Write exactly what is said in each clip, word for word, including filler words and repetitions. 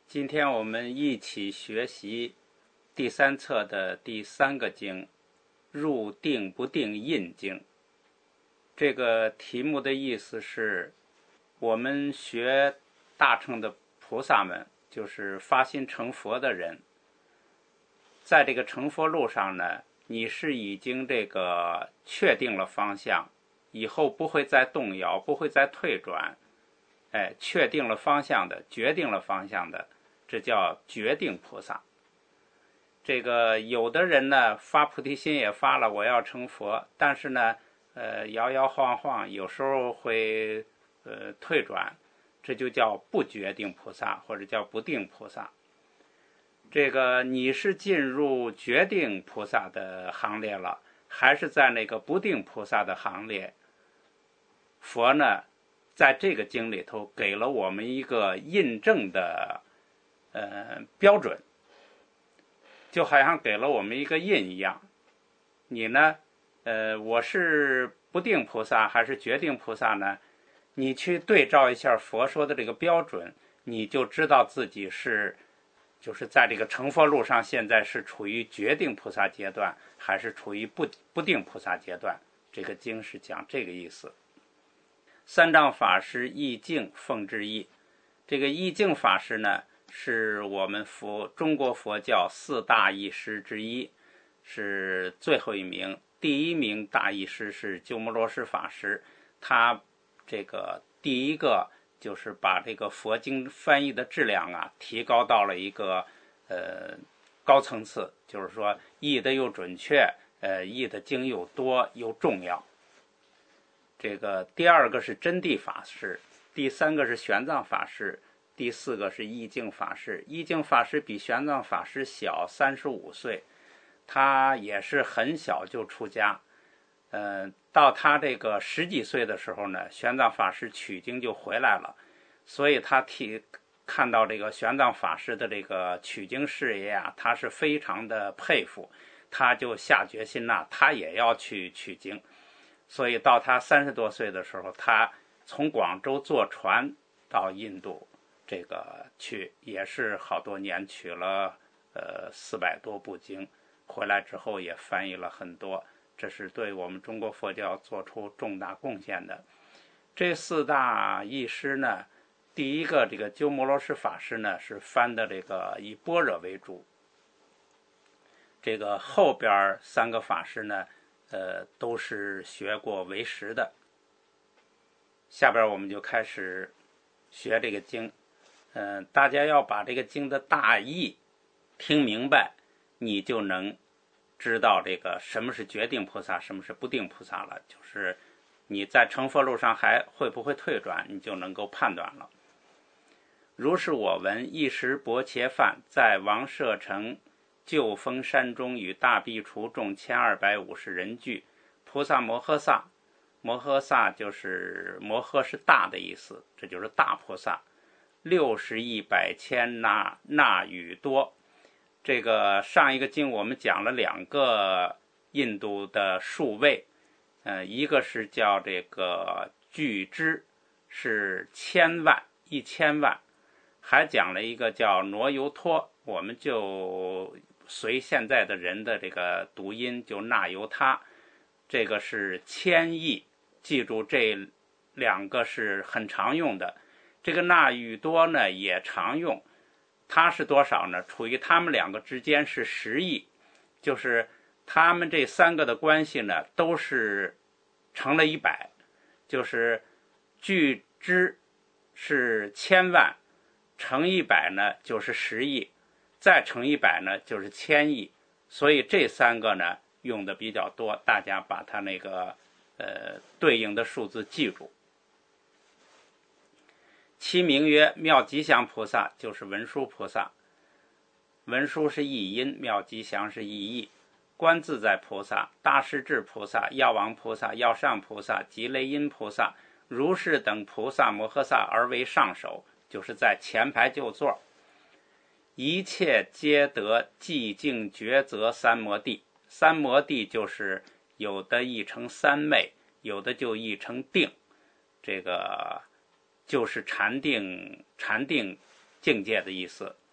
今天我们一起学习第三册的第三个经，入定不定印经。这个题目的意思是，我们学大乘的菩萨们，就是发心成佛的人，在这个成佛路上呢，你是已经这个确定了方向，以后不会再动摇，不会再退转，哎，确定了方向的，决定了方向的，这叫决定菩萨。这个有的人呢，发菩提心也发了，我要成佛，但是呢，呃，摇摇晃晃，有时候会呃退转，这就叫不决定菩萨，或者叫不定菩萨。这个你是进入决定菩萨的行列了，还是在那个不定菩萨的行列？佛呢，在这个经里头给了我们一个印证的呃标准，就好像给了我们一个印一样。你呢，呃，我是不定菩萨还是决定菩萨呢？你去对照一下佛说的这个标准，你就知道自己是就是在这个成佛路上，现在是处于决定菩萨阶段，还是处于不不定菩萨阶段。这个经是讲这个意思。三藏法师义净奉之义，这个义净法师呢，是我们佛中国佛教四大义师之一，是最后一名。第一名大义师是鸠摩罗什法师，他这个第一个就是把这个佛经翻译的质量啊提高到了一个呃高层次，就是说译的又准确，呃译的经又多又重要。这个第二个是真谛法师，第三个是玄奘法师，第四个是义净法师。义净法师比玄奘法师小三十五岁，他也是很小就出家。呃，到他这个十几岁的时候呢，玄奘法师取经就回来了，所以他替看到这个玄奘法师的这个取经事业啊，他是非常的佩服，他就下决心呐、啊，他也要去取经。所以到他三十多岁的时候，他从广州坐船到印度这个去，也是好多年，取了呃四百多部经，回来之后也翻译了很多，这是对我们中国佛教做出重大贡献的。这四大义师呢，第一个这个鸠摩罗什法师呢，是翻的这个以般若为主，这个后边三个法师呢呃，都是学过唯识的。下边我们就开始学这个经。嗯、呃，大家要把这个经的大意听明白，你就能知道这个什么是决定菩萨，什么是不定菩萨了。就是你在成佛路上还会不会退转，你就能够判断了。如是我闻，一时薄伽梵在王舍城旧峰山中与大苾除众千二百五十人聚，菩萨摩诃萨，摩诃萨就是摩诃是大的意思，这就是大菩萨。六十亿百千那那语多，这个上一个经我们讲了两个印度的数位，呃，一个是叫这个巨支，是千万一千万，还讲了一个叫挪尤托，我们就随现在的人的这个读音就那由他，这个是千亿，记住这两个是很常用的。这个那语多呢也常用，它是多少呢？处于他们两个之间是十亿，就是他们这三个的关系呢都是成了一百，就是巨支是千万，乘一百呢就是十亿，再乘一百呢就是千亿，所以这三个呢用的比较多，大家把它那个呃对应的数字记住。其名曰妙吉祥菩萨，就是文殊菩萨。文殊是译音，妙吉祥是译义。观自在菩萨、大势至菩萨、药王菩萨、药上菩萨、及雷音菩萨、如是等菩萨摩诃萨而为上首，就是在前排就座。一切皆得寂静觉则三摩地，三摩地就是有的译成三昧，有的就译成定，这个就是禅定禅定境界的意思。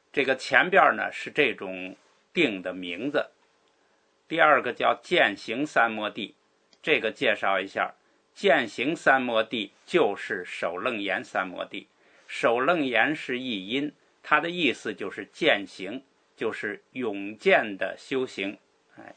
这个前边呢是这种定的名字。第二个叫见行三摩地，这个介绍一下，见行三摩地就是首楞严三摩地。首楞严是译音，它的意思就是见行，就是永见的修行。哎，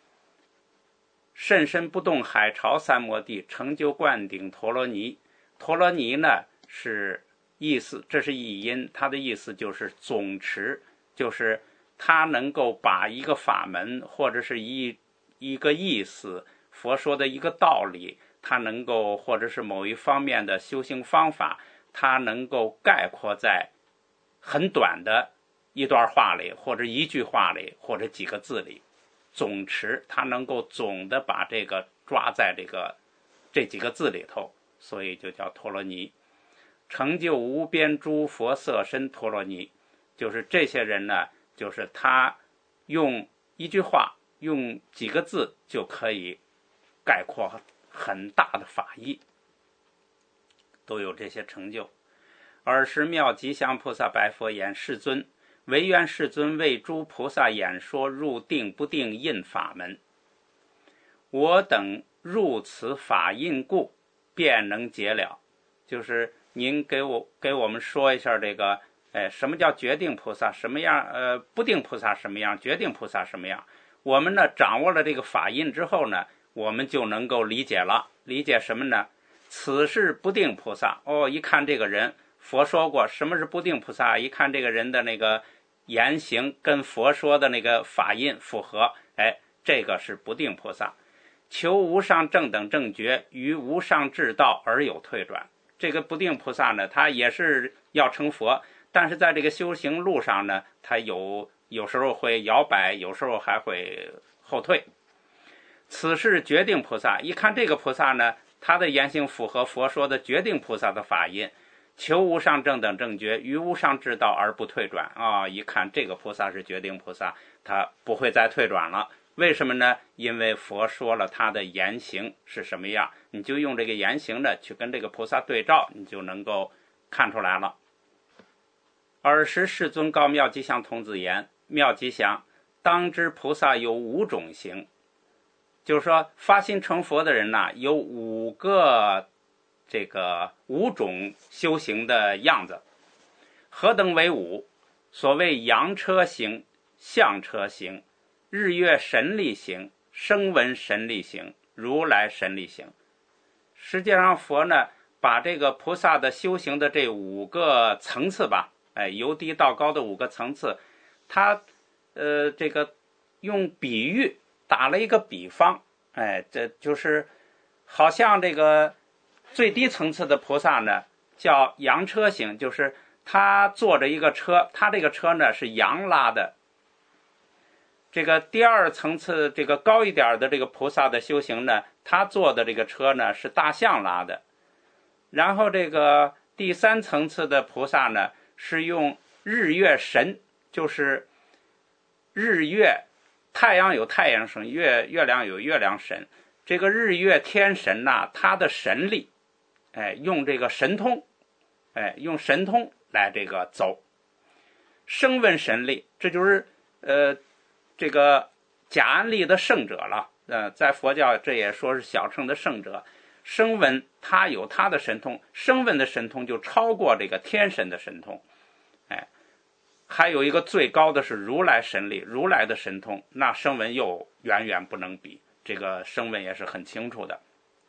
甚深不动海潮三摩地，成就灌顶陀罗尼。陀罗尼呢是意思，这是译音，它的意思就是总持，就是他能够把一个法门或者是一一个意思，佛说的一个道理，他能够或者是某一方面的修行方法，他能够概括在很短的一段话里，或者一句话里，或者几个字里，总持，他能够总的把这个抓在这个这几个字里头，所以就叫陀罗尼。成就无边诸佛色身陀罗尼，就是这些人呢，就是他用一句话，用几个字就可以概括很大的法义，都有这些成就。尔时妙吉祥菩萨白佛言：世尊，唯愿世尊为诸菩萨演说入定不定印法门。我等入此法印故，便能解了。就是您给我给我们说一下这个，哎，什么叫决定菩萨什么样？呃，不定菩萨什么样？决定菩萨什么样？我们呢掌握了这个法印之后呢，我们就能够理解了。理解什么呢？此是不定菩萨。哦，一看这个人，佛说过什么是不定菩萨？一看这个人的那个言行跟佛说的那个法印符合，哎，这个是不定菩萨。求无上正等正觉，于无上智道而有退转。这个不定菩萨呢，他也是要成佛，但是在这个修行路上呢，他有有时候会摇摆，有时候还会后退。此是决定菩萨，一看这个菩萨呢，他的言行符合佛说的决定菩萨的法印，求无上正等正觉，于无上智道而不退转啊、哦！一看这个菩萨是决定菩萨，他不会再退转了。为什么呢？因为佛说了他的言行是什么样，你就用这个言行呢去跟这个菩萨对照，你就能够看出来了。尔时世尊告妙吉祥童子言：妙吉祥，当知菩萨有五种行。就是说发心成佛的人呢，有五个这个五种修行的样子。何等为五？所谓扬车行、象车行、日月神力行、声闻神力行、如来神力行。实际上佛呢把这个菩萨的修行的这五个层次吧，哎，由低到高的五个层次，他呃这个用比喻打了一个比方，哎，这就是好像这个最低层次的菩萨呢叫羊车行，就是他坐着一个车，他这个车呢是羊拉的。这个第二层次这个高一点的这个菩萨的修行呢，他坐的这个车呢是大象拉的。然后这个第三层次的菩萨呢是用日月神，就是日月，太阳有太阳神，月月亮有月亮神，这个日月天神呐，他的神力，哎，用这个神通，哎，用神通来这个走。声闻神力，这就是呃这个假安利的圣者了，呃，在佛教这也说是小乘的圣者。声闻他有他的神通，声闻的神通就超过这个天神的神通，哎，还有一个最高的是如来神力，如来的神通，那声闻又远远不能比，这个声闻也是很清楚的。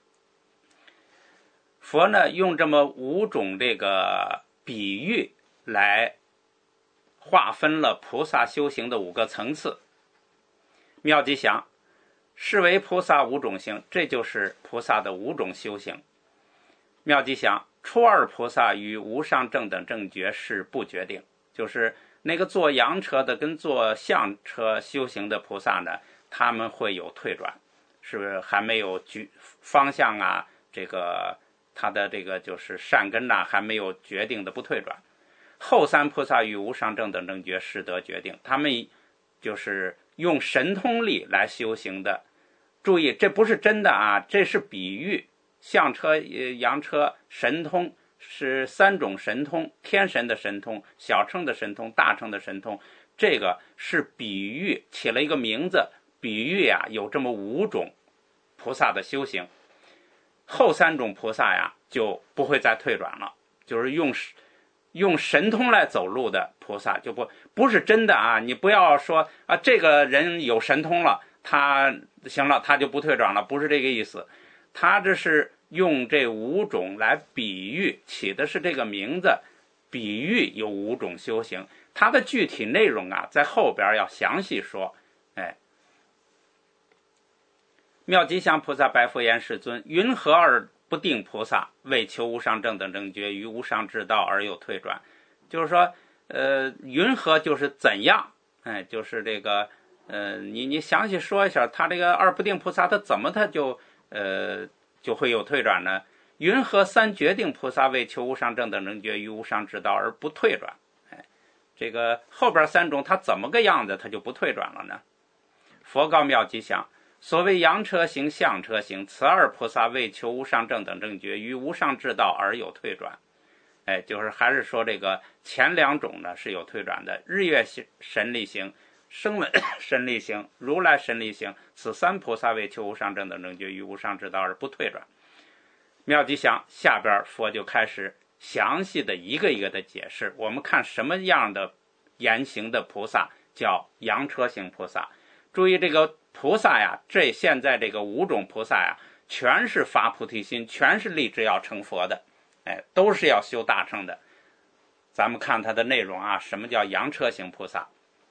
佛呢用这么五种这个比喻来划分了菩萨修行的五个层次。妙吉祥，是为菩萨五种行，这就是菩萨的五种修行。妙吉祥，初二菩萨与无上正等正觉是不决定，就是那个坐羊车的跟坐象车修行的菩萨呢，他们会有退转，是还没有举方向啊，这个他的这个就是善根呐、啊，还没有决定的不退转。后三菩萨与无上正等正觉是得决定，他们就是用神通力来修行的。注意，这不是真的啊，这是比喻。象车、羊车、神通是三种神通：天神的神通、小乘的神通、大乘的神通。这个是比喻，起了一个名字，比喻啊有这么五种菩萨的修行。后三种菩萨呀就不会再退转了，就是用用神通来走路的菩萨就不不是真的啊！你不要说啊，这个人有神通了，他行了，他就不退转了，不是这个意思。他这是用这五种来比喻，起的是这个名字，比喻有五种修行。它的具体内容啊，在后边要详细说。哎，妙吉祥菩萨白佛言：世尊，云何而不定菩萨为求无上正等正觉，于无上之道而有退转？就是说，呃，云何就是怎样？哎，就是这个，呃，你你详细说一下，他这个二不定菩萨他怎么他就呃就会有退转呢？云何三决定菩萨为求无上正等正觉，于无上之道而不退转？哎，这个后边三种他怎么个样子他就不退转了呢？佛告妙吉祥：所谓扬车行、象车行，此二菩萨为求无上正等正觉，于无上之道而有退转。哎，就是还是说这个前两种呢是有退转的，日月神力行、声闻神力行、如来神力行，此三菩萨为求无上正等正觉，于无上之道而不退转。妙吉祥下边佛就开始详细的一个一个的解释，我们看什么样的言行的菩萨叫扬车行菩萨。注意这个菩萨呀，这现在这个五种菩萨呀，全是发菩提心，全是立志要成佛的，哎，都是要修大乘的。咱们看它的内容啊，什么叫扬车行菩萨？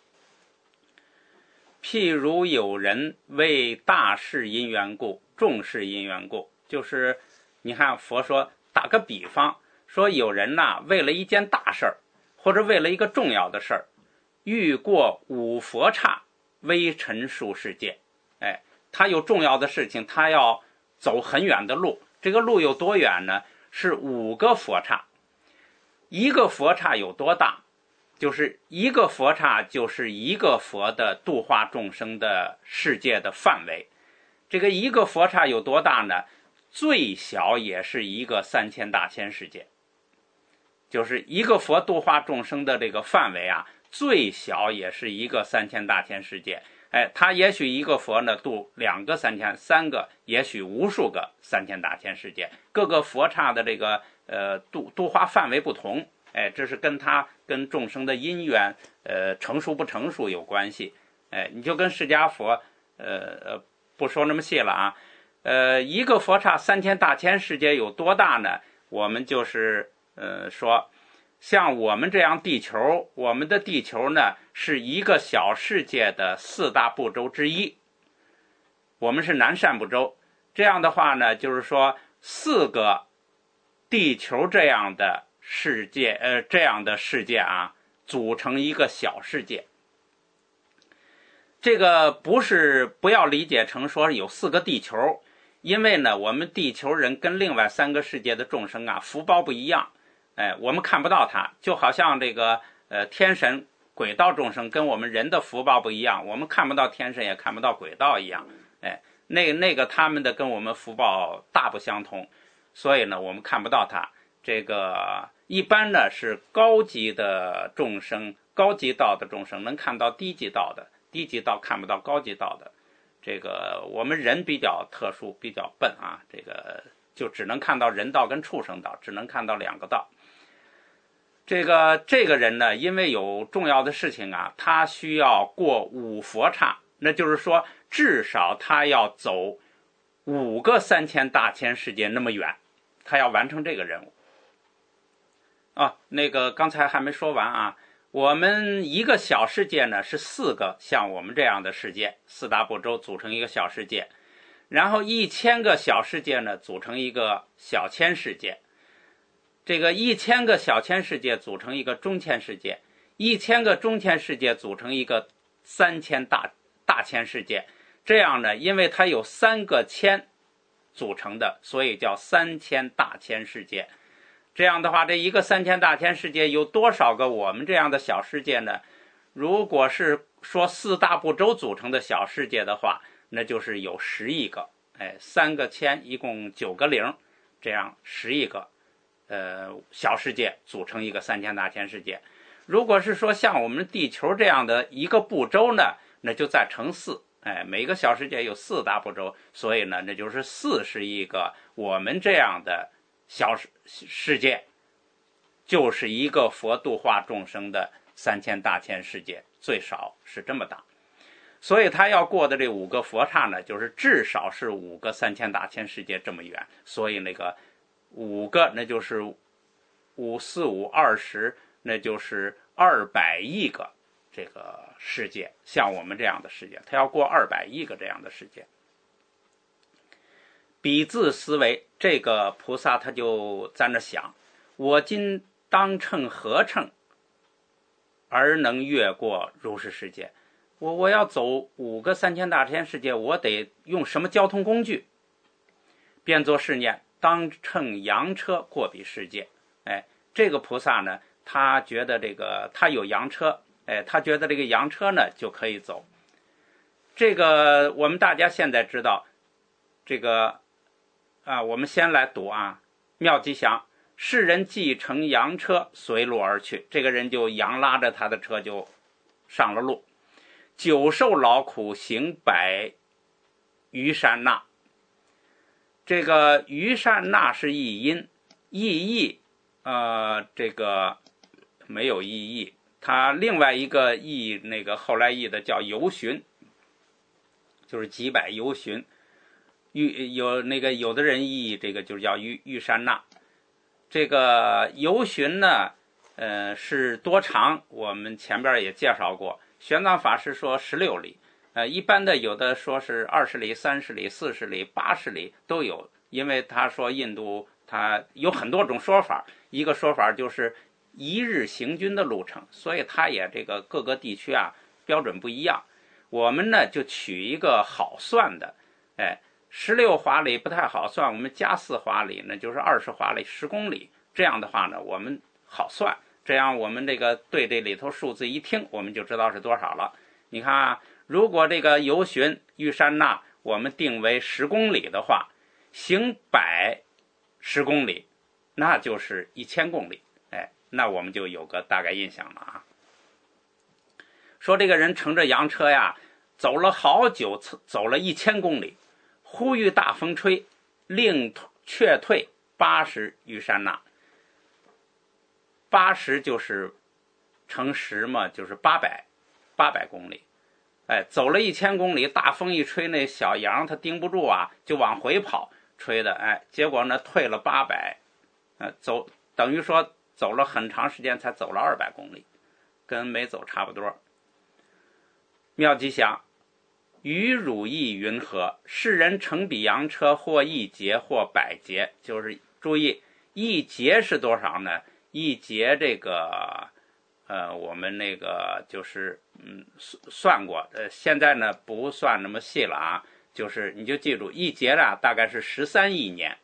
譬如有人为大事因缘故，众事因缘故，就是你看佛说，打个比方说，有人呐，为了一件大事儿，或者为了一个重要的事儿，欲过五佛刹微尘数世界。哎，他有重要的事情，他要走很远的路，这个路有多远呢？是五个佛刹。一个佛刹有多大？就是一个佛刹就是一个佛的度化众生的世界的范围。这个一个佛刹有多大呢？最小也是一个三千大千世界。就是一个佛度化众生的这个范围啊，最小也是一个三千大千世界。哎，他也许一个佛呢度两个三千，三个，也许无数个三千大千世界。各个佛刹的这个呃度度化范围不同，哎，这是跟他跟众生的因缘呃成熟不成熟有关系。哎，你就跟释迦佛呃呃不说那么细了啊。呃，一个佛刹三千大千世界有多大呢？我们就是呃说，像我们这样地球，我们的地球呢是一个小世界的四大部洲之一，我们是南赡部洲。这样的话呢，就是说四个地球这样的世界，呃，这样的世界啊，组成一个小世界。这个不是不要理解成说有四个地球，因为呢，我们地球人跟另外三个世界的众生啊，福报不一样。哎，我们看不到它，就好像这个呃天神鬼道众生跟我们人的福报不一样，我们看不到天神也看不到鬼道一样。哎，那那个他们的跟我们福报大不相同，所以呢我们看不到它。这个一般呢是高级的众生，高级道的众生能看到低级道的，低级道看不到高级道的。这个我们人比较特殊，比较笨啊，这个就只能看到人道跟畜生道，只能看到两个道。这个这个人呢，因为有重要的事情啊，他需要过五佛刹，那就是说至少他要走五个三千大千世界那么远，他要完成这个任务。啊，那个刚才还没说完啊，我们一个小世界呢是四个像我们这样的世界，四大部洲组成一个小世界，然后一千个小世界呢组成一个小千世界。这个一千个小千世界组成一个中千世界，一千个中千世界组成一个三千大大千世界。这样呢，因为它有三个千组成的，所以叫三千大千世界。这样的话，这一个三千大千世界有多少个我们这样的小世界呢？如果是说四大部洲组成的小世界的话，那就是有十亿个。哎，三个千一共九个零，这样十亿个。 呃小世界组成一个三千大千世界。如果是说像我们地球这样的一个部洲呢，那就再乘四，哎，每个小世界有四大部洲，所以呢，那就是四是一个我们这样的小世界，就是一个佛度化众生的三千大千世界，最少是这么大。所以他要过的这五个佛刹呢，就是至少是五个三千大千世界这么远。所以那个五个，那就是五四五二十，那就是二百亿个这个世界，像我们这样的世界，他要过二百亿个这样的世界。彼自思维，这个菩萨他就在那想，我今当乘何乘而能越过如是世界？我我要走五个三千大千世界，我得用什么交通工具？便作是念，当乘羊车过彼世界。哎，这个菩萨呢，他觉得这个他有羊车，哎，他觉得这个羊车呢就可以走。这个我们大家现在知道，这个啊，我们先来读啊，妙吉祥。世人既乘羊车随路而去，这个人就羊拉着他的车就上了路。久受劳苦，行百余山那。这个余山那是译音，译义呃，这个没有意义。他另外一个译，那个后来译的叫游巡，就是几百游巡。有那个有的人译这个就叫玉玉山那。这个游巡呢，呃，是多长？我们前边也介绍过。玄奘法师说十六里，呃，一般的有的说是二十里、三十里、四十里、八十里都有，因为他说印度它有很多种说法，一个说法就是一日行军的路程，所以它也这个各个地区啊标准不一样。我们呢就取一个好算的，哎，十六华里不太好算，我们加四华里呢就是二十华里，十公里。这样的话呢，我们好算。这样我们这个对这里头数字一听，我们就知道是多少了。你看啊，如果这个游巡玉山那我们定为十公里的话，行百十公里，那就是一千公里。哎，那我们就有个大概印象了啊。说这个人乘着羊车呀，走了好久，走了一千公里，忽遇大风吹，令却退八十余山那。八十就是乘十嘛，就是八百，八百公里。哎，走了一千公里，大风一吹，那小羊它盯不住啊，就往回跑，吹的，哎，结果呢退了八百，呃，走等于说走了很长时间才走了二百公里，跟没走差不多。妙吉祥，于汝意云何？世人乘彼羊车，或一节，或百节。就是注意，一节是多少呢？一节这个，呃，我们那个就是嗯算过，呃，现在呢不算那么细了啊，就是你就记住，一节啊大概是十三亿年。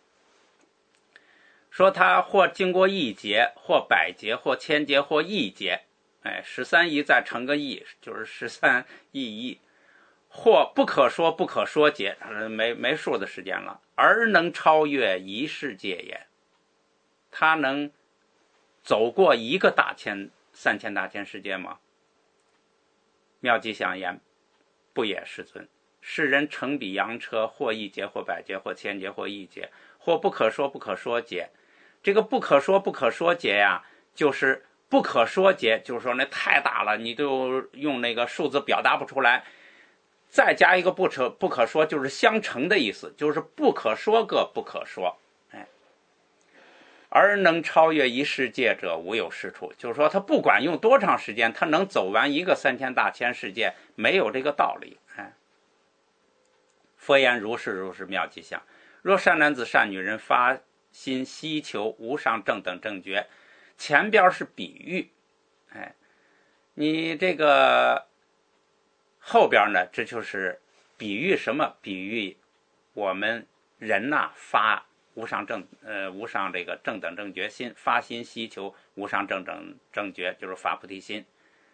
说它或经过一节，或百节，或千节，或亿节，哎，十三亿再乘个亿，就是十三亿亿。或不可说不可说节，没没数的时间了，而能超越一世界也。它能走过一个大千三千大千世界吗？妙吉祥言，不也世尊。世人乘彼羊车，或一节，或百节，或千节，或亿节，或不可说不可说节。这个不可说不可说节呀，就是不可说节，就是说那太大了，你就用那个数字表达不出来。再加一个不可不可说，就是相乘的意思，就是不可说个不可说。哎，而能超越一世界者，无有是处。就是说，他不管用多长时间，他能走完一个三千大千世界，没有这个道理。哎，佛言如是如是妙吉祥。若善男子善女人发心希求无上正等正觉，前边是比喻，哎，你这个后边呢，这就是比喻什么？比喻我们人呐、啊、发无上正呃无上这个正等正觉心，发心希求无上正等正觉，就是发菩提心。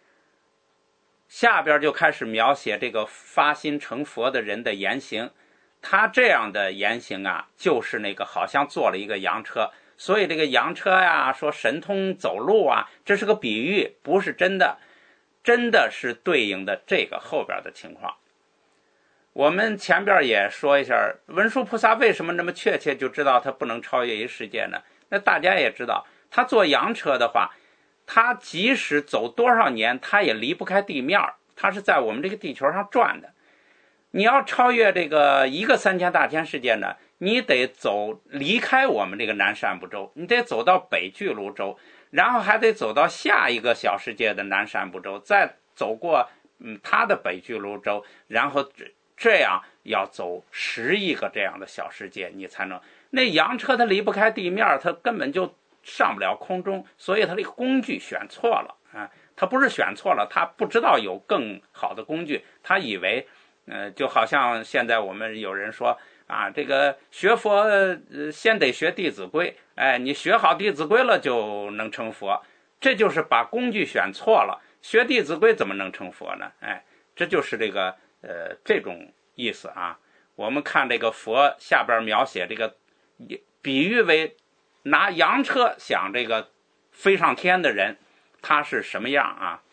下边就开始描写这个发心成佛的人的言行，他这样的言行啊，就是那个好像坐了一个羊车， 所以这个羊车呀，说神通走路啊，这是个比喻，不是真的，真的是对应的这个后边的情况。我们前边也说一下，文殊菩萨为什么那么确切就知道他不能超越一世界呢？那大家也知道，他坐羊车的话，他即使走多少年，他也离不开地面，他是在我们这个地球上转的。你要超越这个一个三千大千世界呢，你得走离开我们这个南赡部洲，你得走到北俱泸州，然后还得走到下一个小世界的南赡部洲，再走过嗯他的北俱泸州，然后这样要走十亿个这样的小世界，你才能。那羊车它离不开地面，它根本就上不了空中，所以它这个工具选错了啊！它不是选错了，它不知道有更好的工具，它以为，呃，就好像现在我们有人说啊，这个学佛呃先得学《弟子规》，哎，你学好《弟子规》了就能成佛，这就是把工具选错了。学《弟子规》怎么能成佛呢？哎，这就是这个。呃，这种意思啊，我们看这个佛下边描写这个，比喻为拿羊车想这个飞上天的人，他是什么样啊？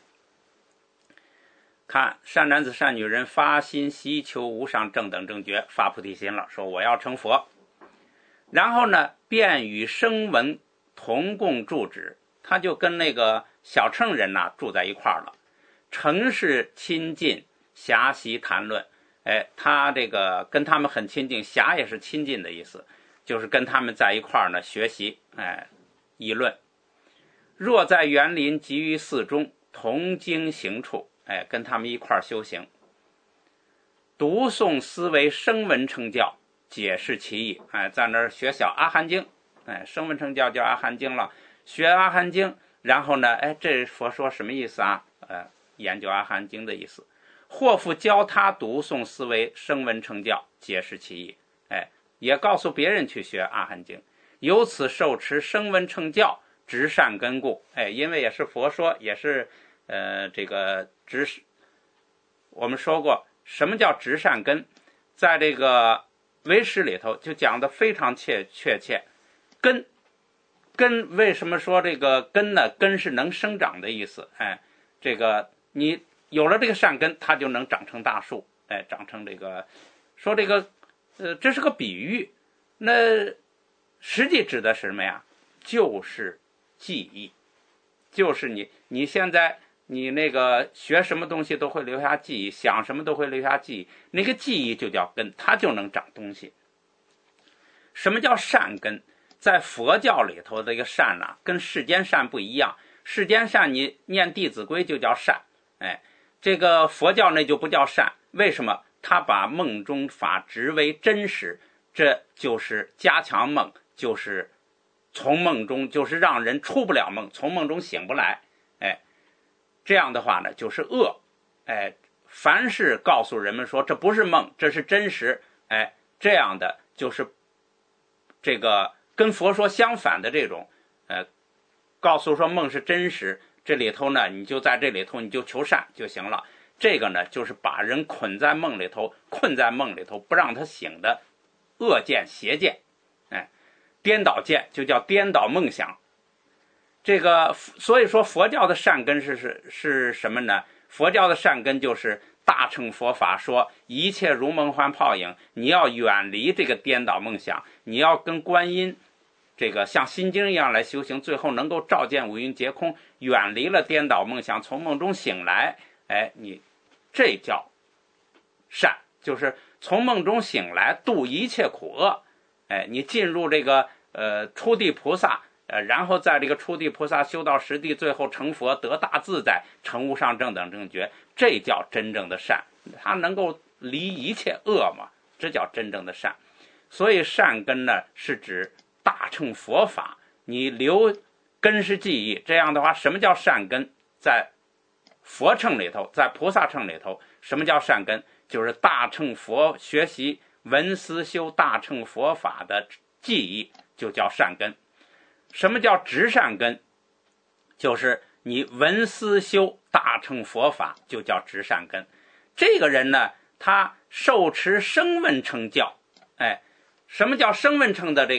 看善男子善女人发心希求无上正等正觉，发菩提心了，说我要成佛，然后呢，便与声闻同共住止，他就跟那个小乘人呐、啊、住在一块儿了，诚是亲近。暇习谈论，哎，他这个跟他们很亲近，暇也是亲近的意思，就是跟他们在一块儿呢学习，哎，议论。若在园林及于寺中，同经行处，哎，跟他们一块儿修行。读诵思维声闻乘教，解释其意，哎，在那儿学小阿含经，哎，声闻乘教叫阿含经了，学阿含经，然后呢，哎，这佛说什么意思啊？呃，研究阿含经的意思。或复教他读诵思维声闻乘教，解释其意，哎，也告诉别人去学阿含经，由此受持声闻乘教，直善根故，哎，因为也是佛说，也是呃这个直，我们说过什么叫直善根，在这个唯识里头就讲的非常确确切。根根为什么说这个根呢？根是能生长的意思，哎，这个你。有了这个善根，它就能长成大树，哎，长成这个，说这个，呃，这是个比喻，那实际指的是什么呀？就是记忆，就是你你现在你那个学什么东西都会留下记忆，想什么都会留下记忆，那个记忆就叫根，它就能长东西。什么叫善根？在佛教里头的一个善啊，跟世间善不一样。世间善你念《弟子规》就叫善，哎。这个佛教那就不叫善，为什么？他把梦中法执为真实，这就是加强梦，就是从梦中，就是让人出不了梦，从梦中醒不来。哎，这样的话呢，就是恶。哎，凡是告诉人们说这不是梦，这是真实，哎，这样的就是这个跟佛说相反的这种，呃，告诉说梦是真实。这里头呢，你就在这里头，你就求善就行了。这个呢，就是把人捆在梦里头，困在梦里头，不让他醒的恶见、邪见，哎，颠倒见就叫颠倒梦想。这个，所以说佛教的善根是是是什么呢？佛教的善根就是大乘佛法说一切如梦幻泡影，你要远离这个颠倒梦想，你要跟观音。这个像心经一样来修行，最后能够照见五蕴皆空，远离了颠倒梦想，从梦中醒来，哎，你这叫善，就是从梦中醒来，度一切苦厄，哎，你进入这个呃初地菩萨，呃，然后在这个初地菩萨修到十地，最后成佛，得大自在，成无上正等正觉，这叫真正的善，它能够离一切恶嘛，这叫真正的善。所以善根呢，是指大乘佛法，你留根是记忆，这样的话，什么叫善根？在佛乘里头，在菩萨乘里头，什么叫善根？就是大乘佛学习闻思修大乘佛法的记忆，就叫善根。什么叫直善根？就是你闻思修大乘佛法，就叫直善根。这个人呢，他受持声闻乘教，哎，什么叫声闻乘的这个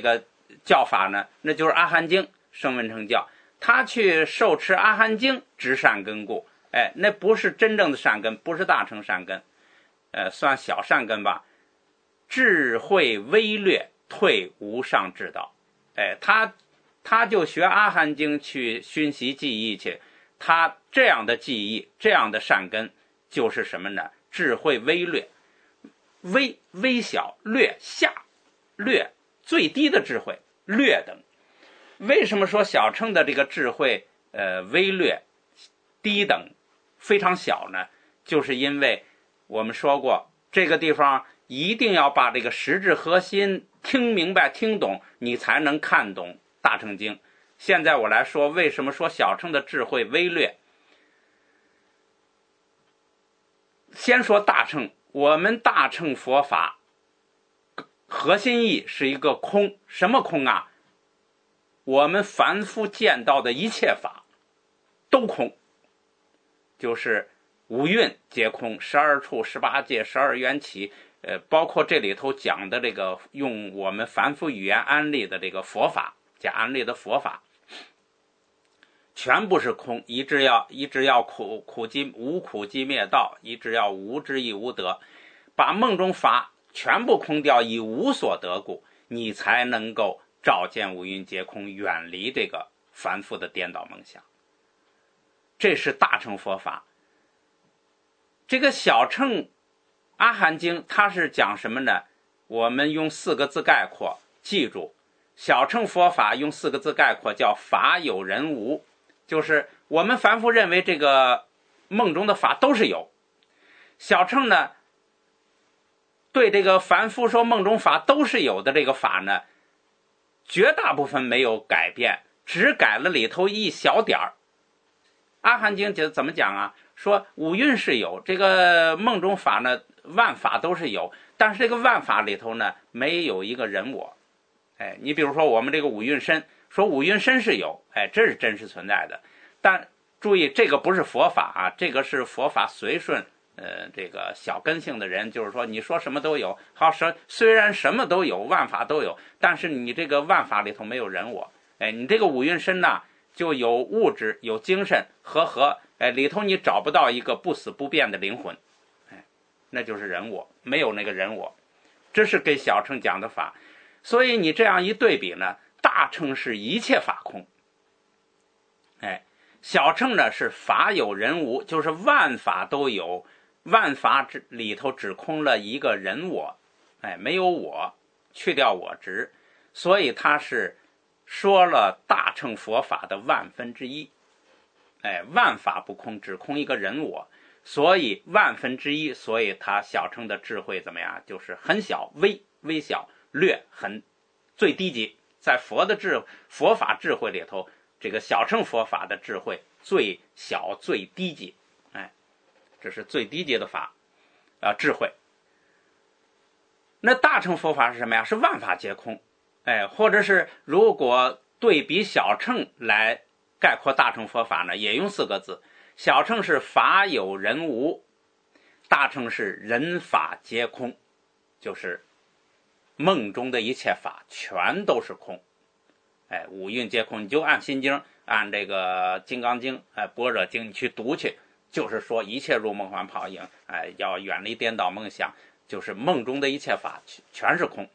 教法呢？那就是阿含经声闻乘教，他去受持阿含经执善根故，哎，那不是真正的善根，不是大乘善根，呃，算小善根吧。智慧微略，退无上智道，哎，他他就学阿含经去熏习记忆去，他这样的记忆，这样的善根就是什么呢？智慧微略，微微小，略下，略最低的智慧，略等。为什么说小乘的这个智慧呃微略低等非常小呢？就是因为我们说过这个地方一定要把这个实质核心听明白听懂，你才能看懂大乘经。现在我来说为什么说小乘的智慧微略。先说大乘，我们大乘佛法核心意是一个空，什么空啊？我们凡夫见到的一切法都空，就是五蕴皆空，十二处、十八界、十二缘起，呃，包括这里头讲的这个用我们凡夫语言安立的这个佛法，讲安立的佛法，全部是空，一直要一直要苦苦寂无苦寂灭道，一直要无知亦无得，把梦中法全部空掉，以无所得故，你才能够照见五蕴皆空，远离这个凡夫的颠倒梦想。这是大乘佛法。这个小乘阿含经它是讲什么呢？我们用四个字概括，记住，小乘佛法用四个字概括叫法有人无，就是我们凡夫认为这个梦中的法都是有，小乘呢对这个凡夫说梦中法都是有的这个法呢，绝大部分没有改变，只改了里头一小点儿。阿含经就怎么讲啊？说五蕴是有，这个梦中法呢，万法都是有，但是这个万法里头呢，没有一个人我。哎，你比如说我们这个五蕴身，说五蕴身是有，哎，这是真实存在的。但注意，这个不是佛法啊，这个是佛法随顺呃这个小根性的人，就是说你说什么都有，好，虽然什么都有，万法都有，但是你这个万法里头没有人我。哎，你这个五蕴身呢，就有物质，有精神和合，哎，里头你找不到一个不死不变的灵魂，哎，那就是人我，没有那个人我。这是给小乘讲的法。所以你这样一对比呢，大乘是一切法空，哎，小乘呢是法有人无，就是万法都有，万法里头只空了一个人我，哎，没有我，去掉我执，所以它是说了大乘佛法的万分之一，哎，万法不空，只空一个人我，所以万分之一，所以它小乘的智慧怎么样？就是很小，微微小，略很最低级。在佛的智佛法智慧里头，这个小乘佛法的智慧最小最低级，哎，这是最低级的法啊、呃、智慧。那大乘佛法是什么呀？是万法皆空，哎，或者是如果对比小乘来概括大乘佛法呢，也用四个字，小乘是法有人无，大乘是人法皆空，就是梦中的一切法全都是空，哎，五蕴皆空。你就按心经，按这个金刚经、哎般若经你去读去，就是说一切如梦幻泡影，哎，要远离颠倒梦想，就是梦中的一切法全是空。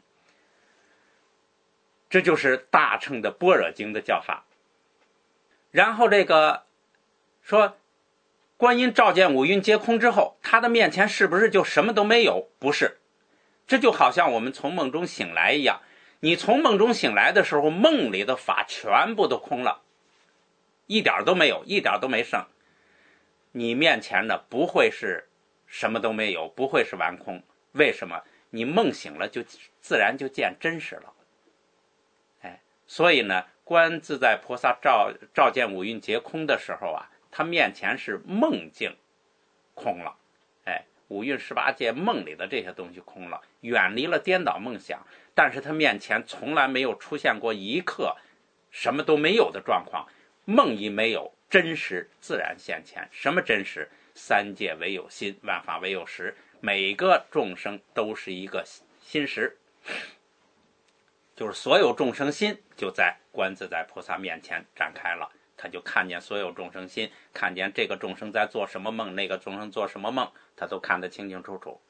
这就是大乘的般若经的教法。然后这个说观音照见五蕴皆空之后，他的面前是不是就什么都没有？不是，这就好像我们从梦中醒来一样，你从梦中醒来的时候，梦里的法全部都空了，一点都没有，一点都没剩。你面前呢不会是什么都没有，不会是完空。为什么？你梦醒了就自然就见真实了。哎，所以呢，观自在菩萨照照见五蕴皆空的时候啊，他面前是梦境空了，哎，五蕴十八界梦里的这些东西空了，远离了颠倒梦想，但是他面前从来没有出现过一刻什么都没有的状况，梦一没有，真实自然现前。什么真实？三界唯有心，万法唯有实，每个众生都是一个心识。 就是所有众生心就在观自在菩萨面前展开了，他就看见所有众生心，看见这个众生在做什么梦，那个众生做什么梦，他都看得清清楚楚。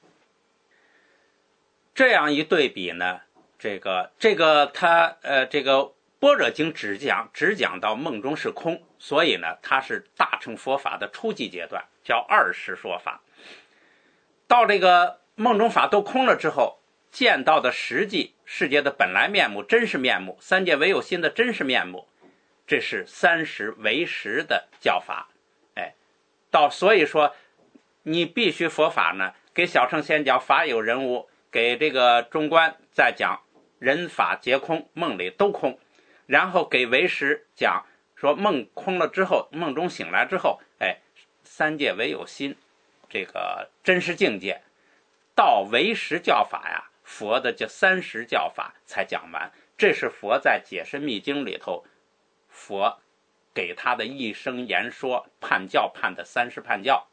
这样一对比呢，这个这个他呃这个般若经只讲只讲到梦中是空，所以呢它是大乘佛法的初级阶段，叫二识说法。到这个梦中法都空了之后，见到的实际世界的本来面目、真实面目，三界唯有心的真实面目，这是三识唯识的教法。哎，到所以说你必须佛法呢，给小乘先讲法有人无，给这个中观再讲人法皆空，梦里都空，然后给唯识讲说梦空了之后，梦中醒来之后，哎，三界唯有心，这个真实境界。到唯识教法呀，佛的这三识教法才讲完。这是佛在解深密经里头，佛给他的一生言说判教判的三识判教。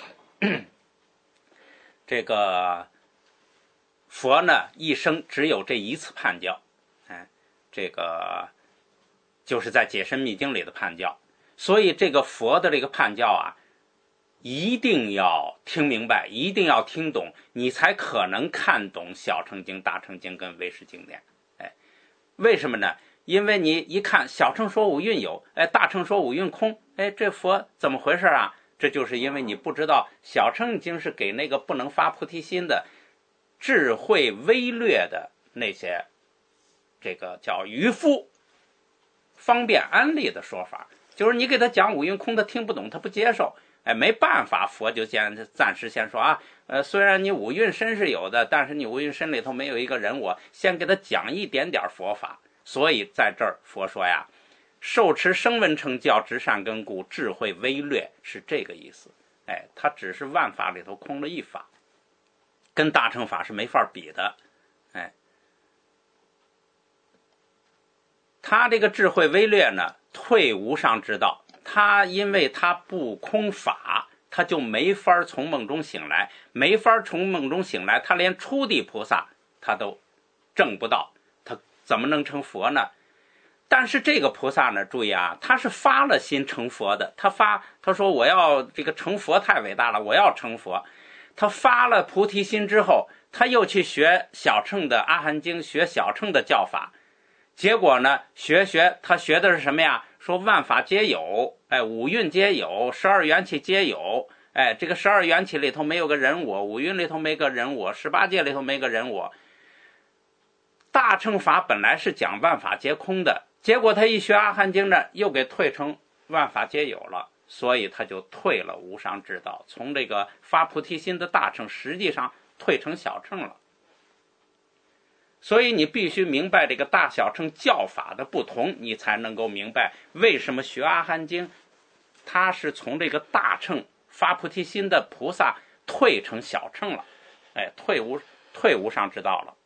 这个佛呢一生只有这一次判教，哎，这个就是在解深密经里的判教。所以这个佛的这个判教啊，一定要听明白，一定要听懂，你才可能看懂小乘经、大乘经跟唯识经典。哎，为什么呢？因为你一看小乘说五蕴有，哎，大乘说五蕴空，哎，这佛怎么回事啊？这就是因为你不知道小乘经是给那个不能发菩提心的智慧微略的那些这个叫愚夫方便安利的说法，就是你给他讲五蕴空，他听不懂，他不接受。哎，没办法，佛就先暂时先说啊，呃，虽然你五蕴身是有的，但是你五蕴身里头没有一个人我，先给他讲一点点佛法。所以在这儿佛说呀，受持声闻乘教直善根故，智慧微略，是这个意思。哎，它只是万法里头空了一法，跟大乘法是没法比的。哎，他这个智慧微略呢，退无上之道。他因为他不空法，他就没法从梦中醒来，没法从梦中醒来，他连初地菩萨他都证不到，他怎么能成佛呢？但是这个菩萨呢，注意啊，他是发了心成佛的，他发他说我要这个成佛太伟大了，我要成佛。他发了菩提心之后，他又去学小乘的阿含经，学小乘的教法，结果呢，学学他学的是什么呀？说万法皆有，哎，五蕴皆有，十二缘起皆有，哎，这个十二缘起里头没有个人我，五蕴里头没个人我，十八界里头没个人我。大乘法本来是讲万法皆空的，结果他一学阿含经呢，又给退成万法皆有了，所以他就退了无上之道，从这个发菩提心的大乘，实际上退成小乘了。所以你必须明白这个大小乘教法的不同，你才能够明白为什么学阿含经，他是从这个大乘发菩提心的菩萨退成小乘了，哎，退无退无上之道了。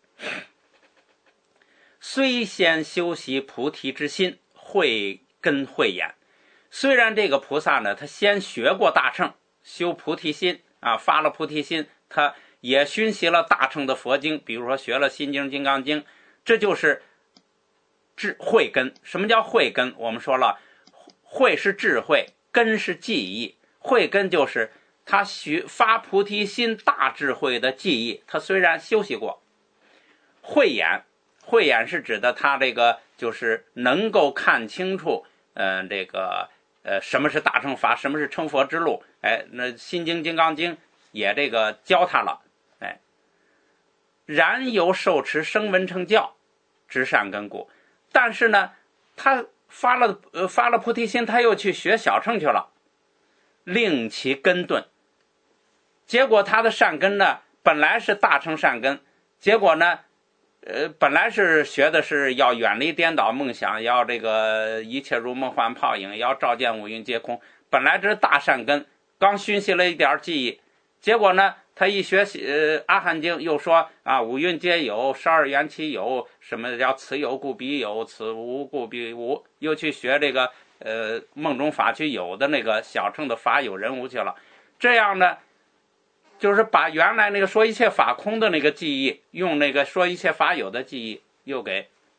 虽先修习菩提之心，慧根慧眼。虽然这个菩萨呢，他先学过大乘，修菩提心啊，发了菩提心，他也熏习了大乘的佛经，比如说学了心经、金刚经，这就是智慧根。什么叫慧根？我们说了，慧是智慧，根是记忆。慧根就是他学发菩提心大智慧的记忆，他虽然修习过。慧眼，慧眼是指的他这个就是能够看清楚，嗯、呃，这个呃什么是大乘法，什么是成佛之路。哎，那心经、金刚经也这个教他了。哎，然有受持声闻乘教，直善根故。但是呢，他发了呃发了菩提心，他又去学小乘去了，令其根钝。结果他的善根呢，本来是大乘善根，结果呢，呃，本来是学的是要远离颠倒梦想，要这个一切如梦幻泡影，要照见五蕴皆空。本来这是大善根，刚熏习了一点记忆，结果呢，他一学呃阿含经，又说啊五蕴皆有，十二缘起有，什么叫此有故彼有，此无故彼无，又去学这个呃梦中法去有的那个小乘的法有人无去了。这样呢，就是把原来那个说一切法空的那个记忆，用那个说一切法有的记忆又给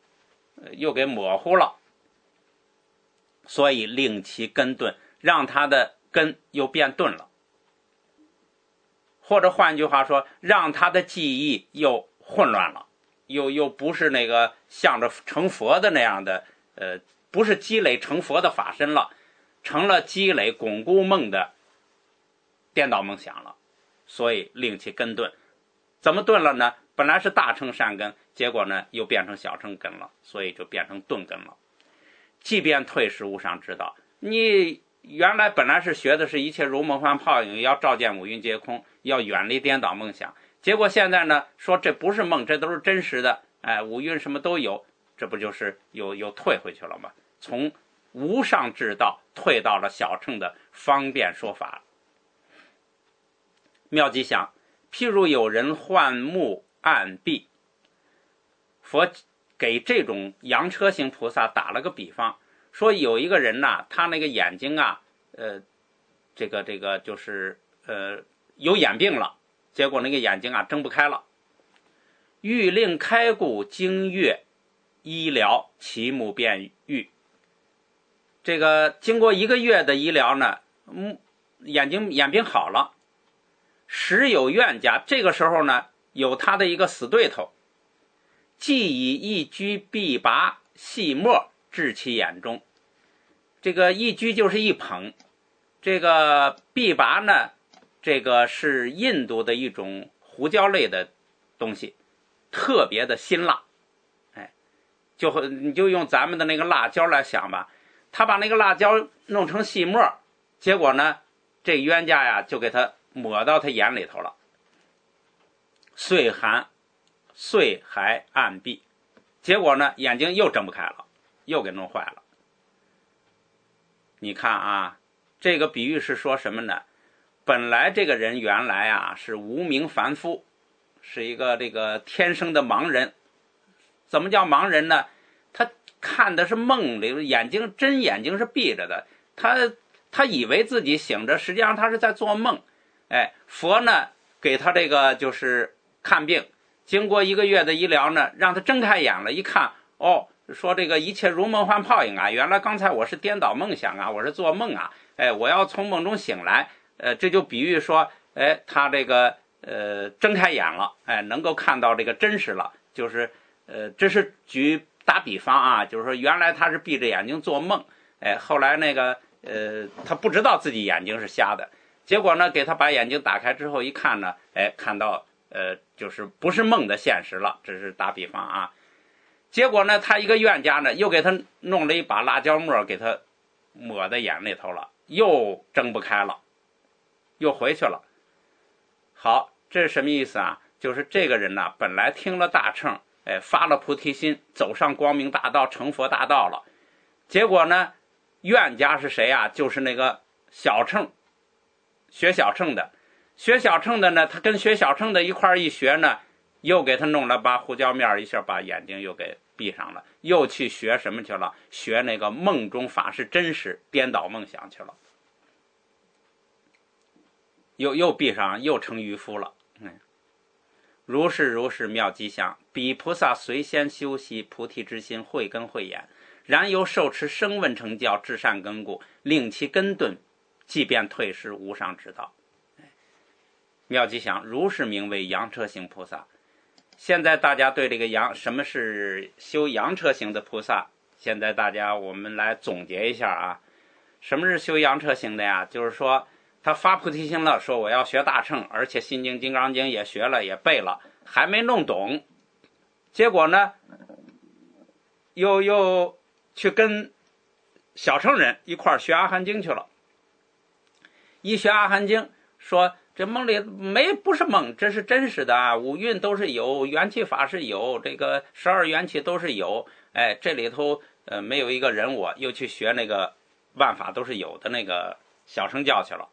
又给模糊了，所以令其根钝，让他的根又变钝了。或者换句话说，让他的记忆又混乱了，又又不是那个向着成佛的那样的，呃，不是积累成佛的法身了，成了积累巩固梦的颠倒梦想了。所以令其根钝，怎么钝了呢？本来是大乘善根，结果呢又变成小乘根了，所以就变成钝根了。即便退失无上之道，你原来本来是学的是一切如梦幻泡影，要照见五蕴皆空，要远离颠倒梦想，结果现在呢说这不是梦，这都是真实的，哎，五蕴什么都有，这不就是又又退回去了吗？从无上之道退到了小乘的方便说法。妙极想，譬如有人幻目暗闭，佛给这种羊车行菩萨打了个比方，说有一个人呐、啊，他那个眼睛啊，呃，这个这个就是呃有眼病了，结果那个眼睛啊睁不开了，欲令开故，经月医疗，其目便愈。这个经过一个月的医疗呢，嗯，眼睛眼病好了。时有怨家，这个时候呢，有他的一个死对头，既以一居必拔细末至其眼中。这个一居就是一捧，这个必拔呢，这个是印度的一种胡椒类的东西，特别的辛辣。哎，就你就用咱们的那个辣椒来想吧，他把那个辣椒弄成细末，结果呢，这冤家呀就给他抹到他眼里头了，遂寒遂还暗闭，结果呢眼睛又睁不开了，又给弄坏了。你看啊，这个比喻是说什么呢？本来这个人原来啊是无名凡夫，是一个这个天生的盲人。怎么叫盲人呢？他看的是梦里，眼睛真眼睛是闭着的，他他以为自己醒着，实际上他是在做梦。哎，佛呢给他这个就是看病，经过一个月的医疗呢，让他睁开眼了，一看，哦，说这个一切如梦幻泡影啊，原来刚才我是颠倒梦想啊，我是做梦啊，哎，我要从梦中醒来，呃，这就比喻说，哎，他这个呃睁开眼了，哎，能够看到这个真实了，就是呃，这是举打比方啊，就是说原来他是闭着眼睛做梦，哎，后来那个呃他不知道自己眼睛是瞎的。结果呢，给他把眼睛打开之后一看呢，哎，看到呃，就是不是梦的现实了，这是打比方啊。结果呢，他一个怨家呢，又给他弄了一把辣椒末，给他抹在眼里头了，又睁不开了，又回去了。好，这是什么意思啊？就是这个人呢，本来听了大乘，哎，发了菩提心，走上光明大道，成佛大道了。结果呢，怨家是谁啊？就是那个小乘。学小乘的，学小乘的呢，他跟学小乘的一块一学呢，又给他弄了把胡椒面，一下把眼睛又给闭上了，又去学什么去了？学那个梦中法是真实，颠倒梦想去了，又又闭上，又成渔夫了。嗯，如是如是妙吉祥，彼菩萨随先修习菩提之心，慧根慧眼，然由受持声闻成教，至善根故，令其根钝。即便退失无上之道。妙吉祥，如是名为羊车行菩萨。现在大家对这个羊什么是修羊车行的菩萨，现在大家我们来总结一下啊。什么是修羊车行的呀？就是说他发菩提心了，说我要学大乘，而且心经金刚经也学了也背了，还没弄懂，结果呢又又去跟小乘人一块学阿含经去了。一学阿含经说这梦里没不是梦，这是真实的啊，五蕴都是有，元气法是有，这个十二元气都是有，哎，这里头呃没有一个人我，又去学那个万法都是有的那个小乘教去了。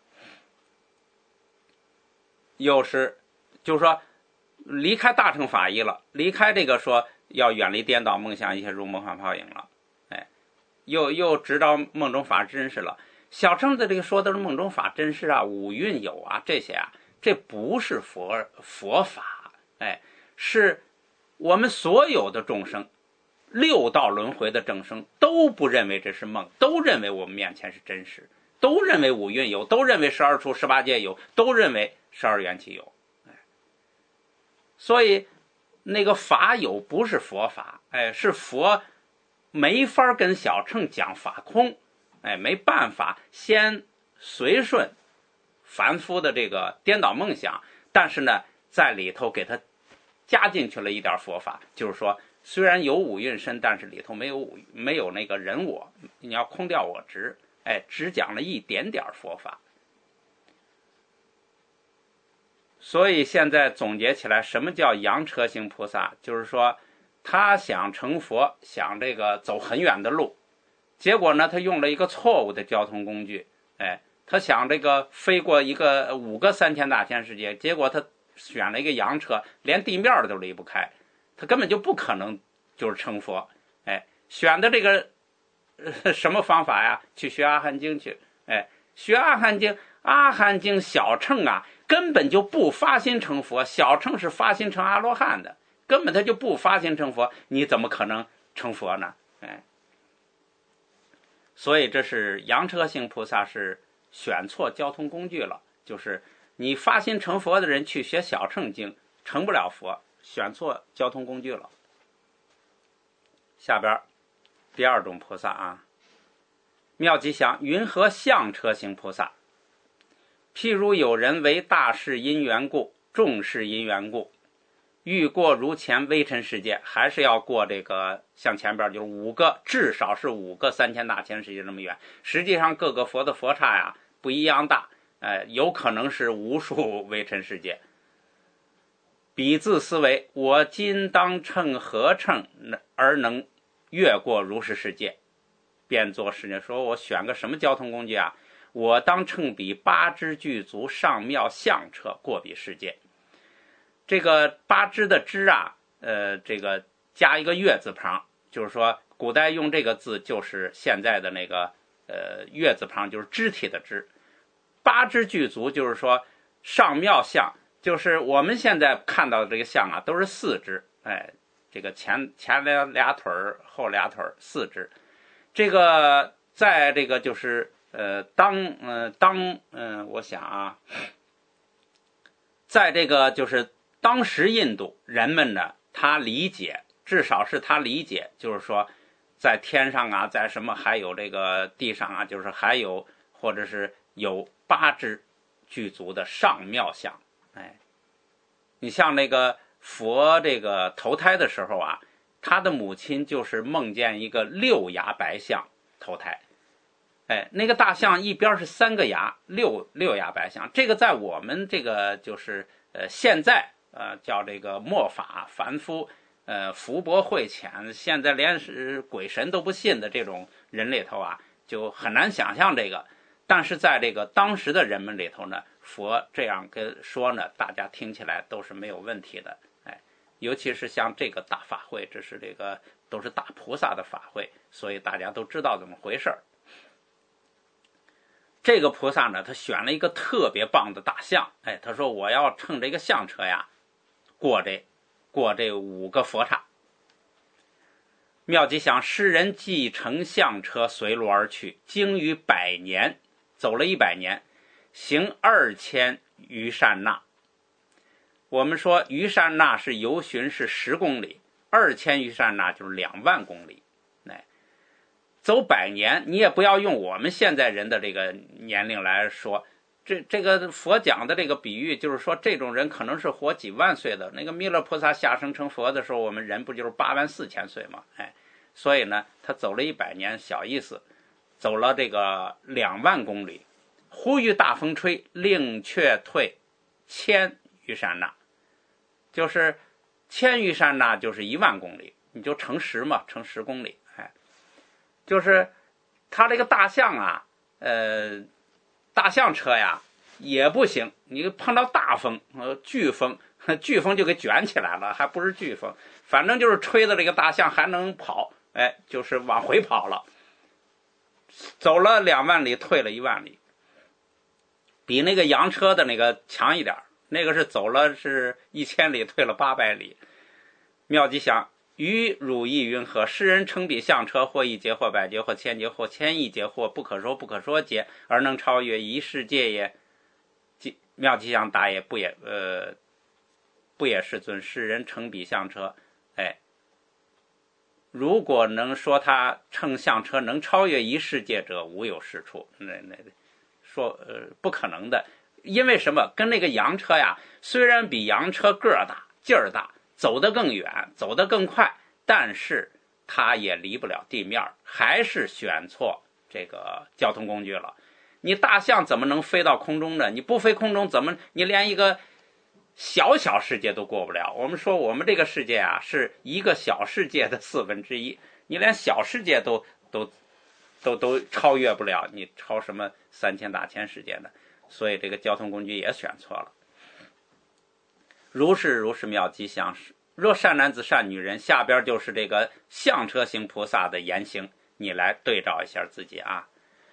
又是就是说离开大乘法义了，离开这个说要远离颠倒梦想，一切如梦幻泡影了，哎，又又直到梦中法真实了。小乘的这个说的是梦中法真实啊，五蕴有啊，这些啊，这不是佛佛法，哎，是我们所有的众生六道轮回的众生都不认为这是梦，都认为我们面前是真实，都认为五蕴有，都认为十二处十八界有，都认为十二缘起有。所以那个法有不是佛法，哎，是佛没法跟小乘讲法空，哎，没办法先随顺凡夫的这个颠倒梦想，但是呢在里头给他加进去了一点佛法，就是说虽然有五蕴身，但是里头没有五没有那个人我，你要空掉我执，哎，只讲了一点点佛法。所以现在总结起来，什么叫羊车行菩萨？就是说他想成佛，想这个走很远的路，结果呢他用了一个错误的交通工具，哎，他想这个飞过一个五个三千大千世界，结果他选了一个羊车，连地面都离不开，他根本就不可能就是成佛。哎，选的这个、呃、什么方法呀？去学阿含经去，哎，学阿含经，阿含经小乘啊根本就不发心成佛，小乘是发心成阿罗汉的，根本他就不发心成佛，你怎么可能成佛呢？哎，所以这是羊车行菩萨是选错交通工具了，就是你发心成佛的人去学小乘经成不了佛，选错交通工具了。下边第二种菩萨啊，妙吉祥云何象车行菩萨？譬如有人为大事因缘故，众事因缘故，欲过如前微尘世界，还是要过这个像前边就是五个，至少是五个三千大千世界那么远。实际上各个佛的佛刹呀不一样大，呃，有可能是无数微尘世界。彼自思维，我今当乘何乘而能越过如是世界？便作世界说，我选个什么交通工具啊？我当乘彼八支具足上妙象车过彼世界。这个八支的支啊，呃，这个加一个月字旁，就是说古代用这个字就是现在的那个呃月字旁，就是肢体的肢。八支具足就是说上妙相，就是我们现在看到的这个相啊，都是四肢，哎，这个前前俩俩腿儿，后俩腿儿，四肢。这个在这个就是呃当呃当嗯、呃，我想啊，在这个就是当时印度人们呢，他理解，至少是他理解，就是说在天上啊，在什么还有这个地上啊，就是还有或者是有八支具足的上妙相。哎，你像那个佛这个投胎的时候啊，他的母亲就是梦见一个六牙白象投胎。哎，那个大象一边是三个牙，六六牙白象，这个在我们这个就是呃现在呃叫这个末法凡夫呃福薄慧浅，现在连是鬼神都不信的这种人里头啊，就很难想象这个。但是在这个当时的人们里头呢，佛这样跟说呢，大家听起来都是没有问题的。哎，尤其是像这个大法会，这是这个都是大菩萨的法会，所以大家都知道怎么回事。这个菩萨呢，他选了一个特别棒的大象，哎，他说我要乘这个象车呀，过这过这五个佛刹。妙吉祥，诗人既乘象车随路而去，经于百年，走了一百年，行二千余善那。我们说余善那是游巡是十公里，二千余善那就是两万公里。哎，走百年，你也不要用我们现在人的这个年龄来说，这这个佛讲的这个比喻，就是说这种人可能是活几万岁的。那个弥勒菩萨下生成佛的时候，我们人不就是八万四千岁吗？哎，所以呢，他走了一百年小意思，走了这个两万公里。忽遇大风吹，令却退千余善那，就是千余善那就是一万公里，你就乘十嘛，乘十公里。哎，就是他这个大象啊，呃，大象车呀也不行，你碰到大风，呃，飓风，飓风就给卷起来了，还不是飓风，反正就是吹的这个大象还能跑，哎，就是往回跑了，走了两万里，退了一万里，比那个洋车的那个强一点，那个是走了是一千里，退了八百里。妙吉祥， 于汝意云何？世人称彼象车，或一劫，或百劫，或千劫，或千亿劫，或不可说不可说劫，而能超越一世界也。妙吉祥答也，不也呃不也世尊，世人称彼象车，哎，如果能说他乘象车能超越一世界者，无有是处。那那说呃不可能的，因为什么？跟那个羊车呀，虽然比羊车个儿大、劲儿大，走得更远，走得更快，但是它也离不了地面，还是选错这个交通工具了。你大象怎么能飞到空中呢？你不飞空中，怎么你连一个小小世界都过不了？我们说我们这个世界啊，是一个小世界的四分之一，你连小世界都都都都超越不了，你超什么三千大千世界呢？所以这个交通工具也选错了。如是如是妙吉祥，若善男子善女人，下边就是这个象车行菩萨的言行，你来对照一下自己啊。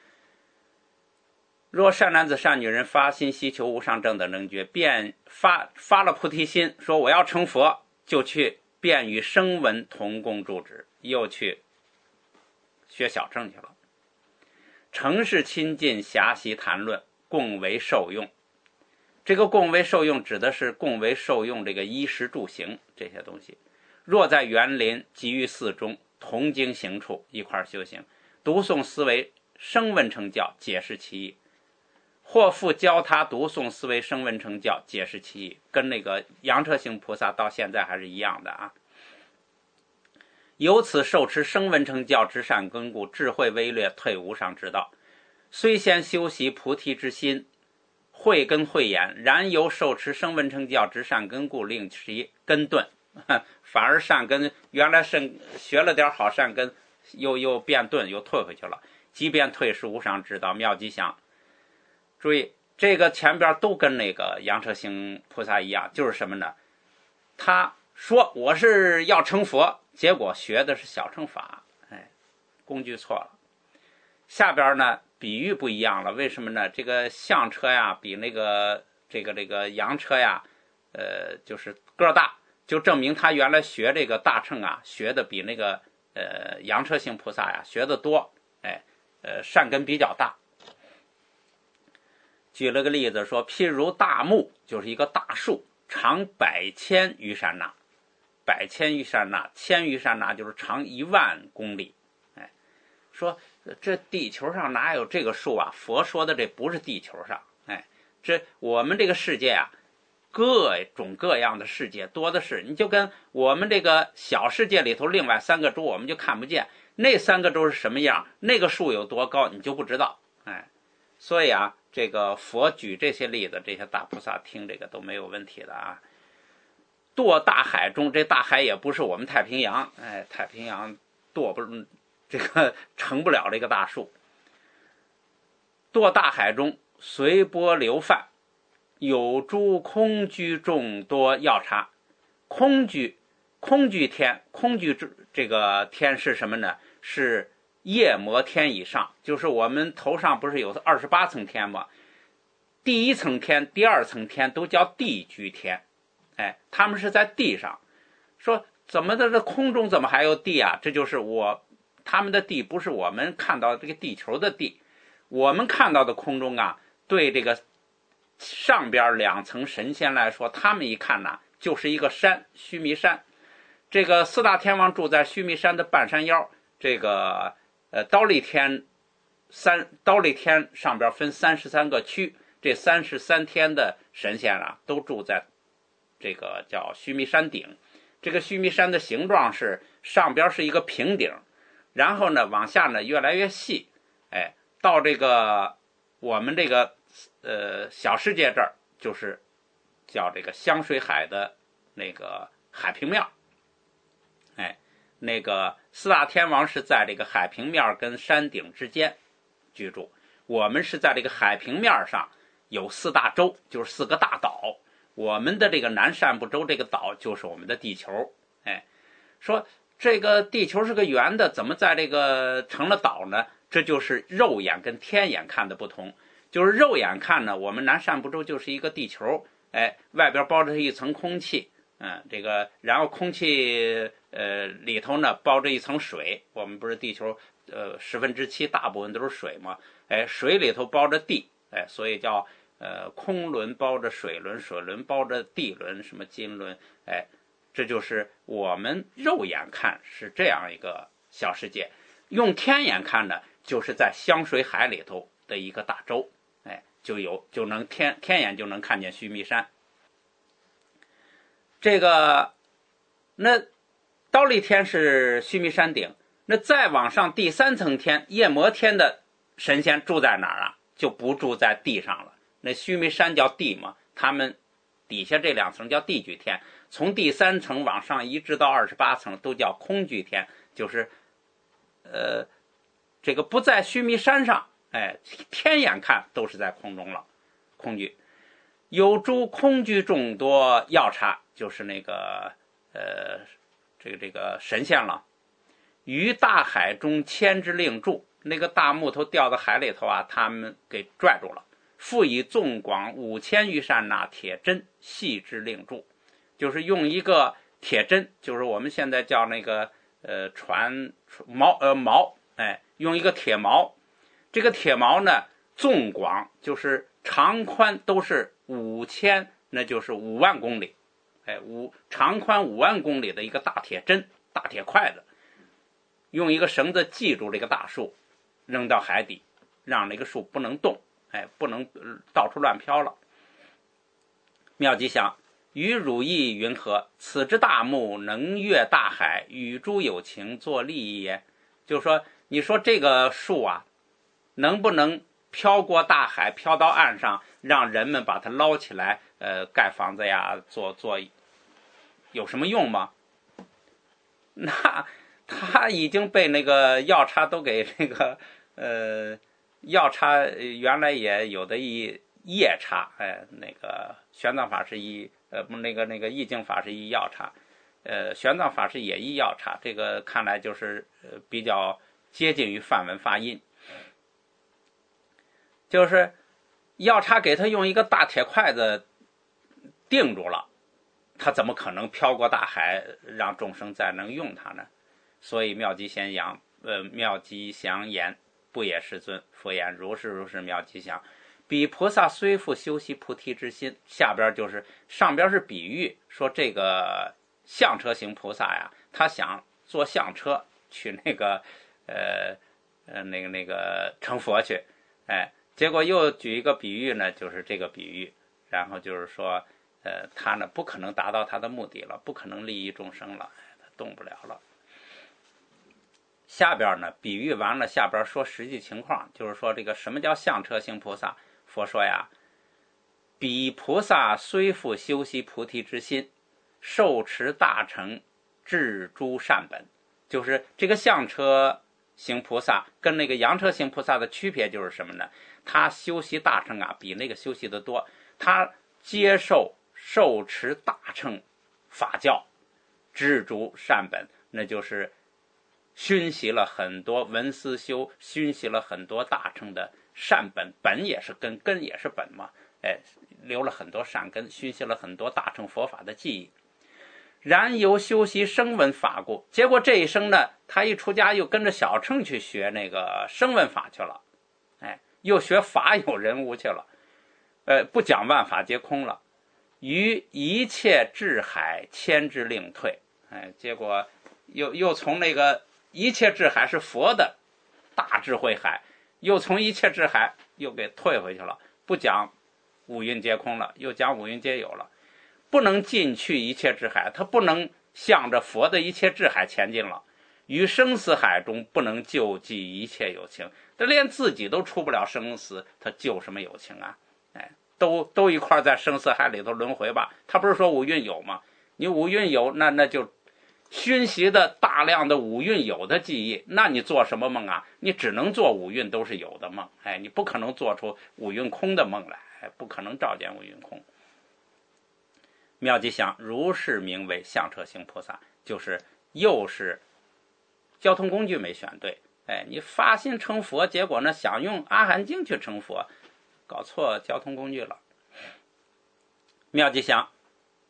若善男子善女人发心希求无上正等正觉，便发发了菩提心，说我要成佛，就去便与声闻同共住止，又去学小乘去了。诚是亲近暇习谈论，共为受用。这个共为受用指的是共为受用这个衣食住行这些东西。若在园林及于寺中同经行处一块修行，读诵思维声闻乘教，解释其意。或复教他读诵思维声闻乘教，解释其意，跟那个羊车行菩萨到现在还是一样的啊。由此受持声闻乘教之善根故，智慧微略，退无上之道。虽先修习菩提之心，慧根慧眼，然由受持声闻乘教之善根故，令其根钝，反而善根原来善学了点好善根，又又变钝，又退回去了。即便退是无上之道，妙吉祥。注意，这个前边都跟那个羊车行菩萨一样，就是什么呢？他说我是要成佛，结果学的是小乘法，哎，工具错了。下边呢，比喻不一样了，为什么呢？这个象车呀，比那个这个这个羊车呀，呃，就是个大，就证明他原来学这个大乘啊，学的比那个呃羊车行菩萨呀学的多，哎，呃，善根比较大。举了个例子说，譬如大木，就是一个大树，长百千余山那，百千余山那，千余山那就是长一万公里。哎，说这地球上哪有这个树啊？佛说的这不是地球上，哎，这我们这个世界啊，各种各样的世界多的是。你就跟我们这个小世界里头另外三个洲，我们就看不见，那三个洲是什么样，那个树有多高，你就不知道。哎，所以啊，这个佛举这些例子，这些大菩萨听这个都没有问题的啊。堕大海中，这大海也不是我们太平洋，哎，太平洋堕不这个成不了这个大树。堕大海中，随波流泛，有诸空居众多要察。空居，空居天，空居这个天是什么呢？是夜摩天以上，就是我们头上不是有二十八层天吗？第一层天、第二层天都叫地居天，哎，他们是在地上。说怎么的，这空中怎么还有地啊？这就是我他们的地不是我们看到这个地球的地，我们看到的空中啊，对这个上边两层神仙来说，他们一看呢，就是一个山，须弥山。这个四大天王住在须弥山的半山腰，这个呃，忉利天三忉利天上边分三十三个区，这三十三天的神仙啊，都住在这个叫须弥山顶。这个须弥山的形状是上边是一个平顶，然后呢往下呢越来越细，哎，到这个我们这个呃小世界这儿就是叫这个香水海的那个海平面，哎。那个四大天王是在这个海平面跟山顶之间居住，我们是在这个海平面上有四大洲，就是四个大岛。我们的这个南赡部洲这个岛就是我们的地球。哎，说这个地球是个圆的，怎么在这个成了岛呢？这就是肉眼跟天眼看的不同。就是肉眼看呢，我们南赡部洲就是一个地球，哎，外边包着一层空气， 嗯，这个然后空气呃里头呢包着一层水，我们不是地球呃十分之七大部分都是水嘛，哎，水里头包着地，哎，所以叫呃空轮包着水轮，水轮包着地轮，什么金轮，哎，这就是我们肉眼看是这样一个小世界，用天眼看呢，就是在香水海里头的一个大洲，哎，就有就能天天眼就能看见须弥山。这个那忉利天是须弥山顶，那再往上第三层天夜摩天的神仙住在哪儿啊？就不住在地上了。那须弥山叫地嘛，他们底下这两层叫地居天，从第三层往上一直到二十八层都叫空居天，就是呃这个不在须弥山上，哎，天眼看都是在空中了，空居。有诸空居众多要叉，就是那个呃这个这个神仙了。于大海中牵之令住，那个大木头掉到海里头啊，他们给拽住了。复以纵广五千余扇那铁针细之令住，就是用一个铁针，就是我们现在叫那个呃船锚呃锚，哎，用一个铁锚。这个铁锚呢，纵广就是长宽都是五千，那就是五万公里，哎，五长宽五万公里的一个大铁针、大铁筷子，用一个绳子系住这个大树，扔到海底，让那个树不能动，哎，不能到处乱飘了。妙吉祥，与汝意云何？此之大木能越大海，与诸有情作利益也。就是说，你说这个树啊，能不能飘过大海，飘到岸上，让人们把它捞起来，呃，盖房子呀，做做，有什么用吗？那他已经被那个药叉都给那个，呃，药叉原来也有的一夜叉，哎，那个玄奘法师一，呃，那个那个易经法师一药叉，呃，玄奘法师也一药叉，这个看来就是呃比较接近于梵文发音。就是药叉给他用一个大铁筷子定住了，他怎么可能飘过大海，让众生再能用它呢？所以妙吉祥言，呃，妙吉祥言，不也世尊？佛言如是如是妙吉祥。彼菩萨虽复修习菩提之心，下边就是上边是比喻，说这个象车行菩萨呀，他想坐象车去那个呃呃那个那个成佛去，哎。结果又举一个比喻呢，就是这个比喻，然后就是说，呃，他呢不可能达到他的目的了，不可能利益众生了，他动不了了。下边呢，比喻完了，下边说实际情况，就是说这个什么叫象车行菩萨？佛说呀，彼菩萨虽复修习菩提之心，受持大乘，至诸善本，就是这个象车行菩萨跟那个羊车行菩萨的区别就是什么呢？他修习大乘啊，比那个修习的多。他接受受持大乘法教，知足善本，那就是熏习了很多文思修，熏习了很多大乘的善本，本也是根，根也是本嘛，哎，留了很多善根，熏习了很多大乘佛法的记忆。然由修习声闻法故，结果这一生呢，他一出家又跟着小乘去学那个声闻法去了，哎，又学法有人无去了，呃，不讲万法皆空了，于一切智海牵之令退，哎，结果又又从那个一切智海是佛的大智慧海，又从一切智海又给退回去了，不讲五蕴皆空了，又讲五蕴皆有了。不能进去一切智海，他不能向着佛的一切智海前进了，于生死海中不能救济一切有情，他连自己都出不了生死，他救什么有情啊？哎，都都一块在生死海里头轮回吧。他不是说五蕴有吗？你五蕴有，那那就熏习的大量的五蕴有的记忆，那你做什么梦啊？你只能做五蕴都是有的梦，哎，你不可能做出五蕴空的梦来，哎，不可能照见五蕴空。妙吉祥，如是名为象车行菩萨，就是又是交通工具没选对，哎，你发心成佛，结果呢想用阿含经去成佛，搞错交通工具了。妙吉祥，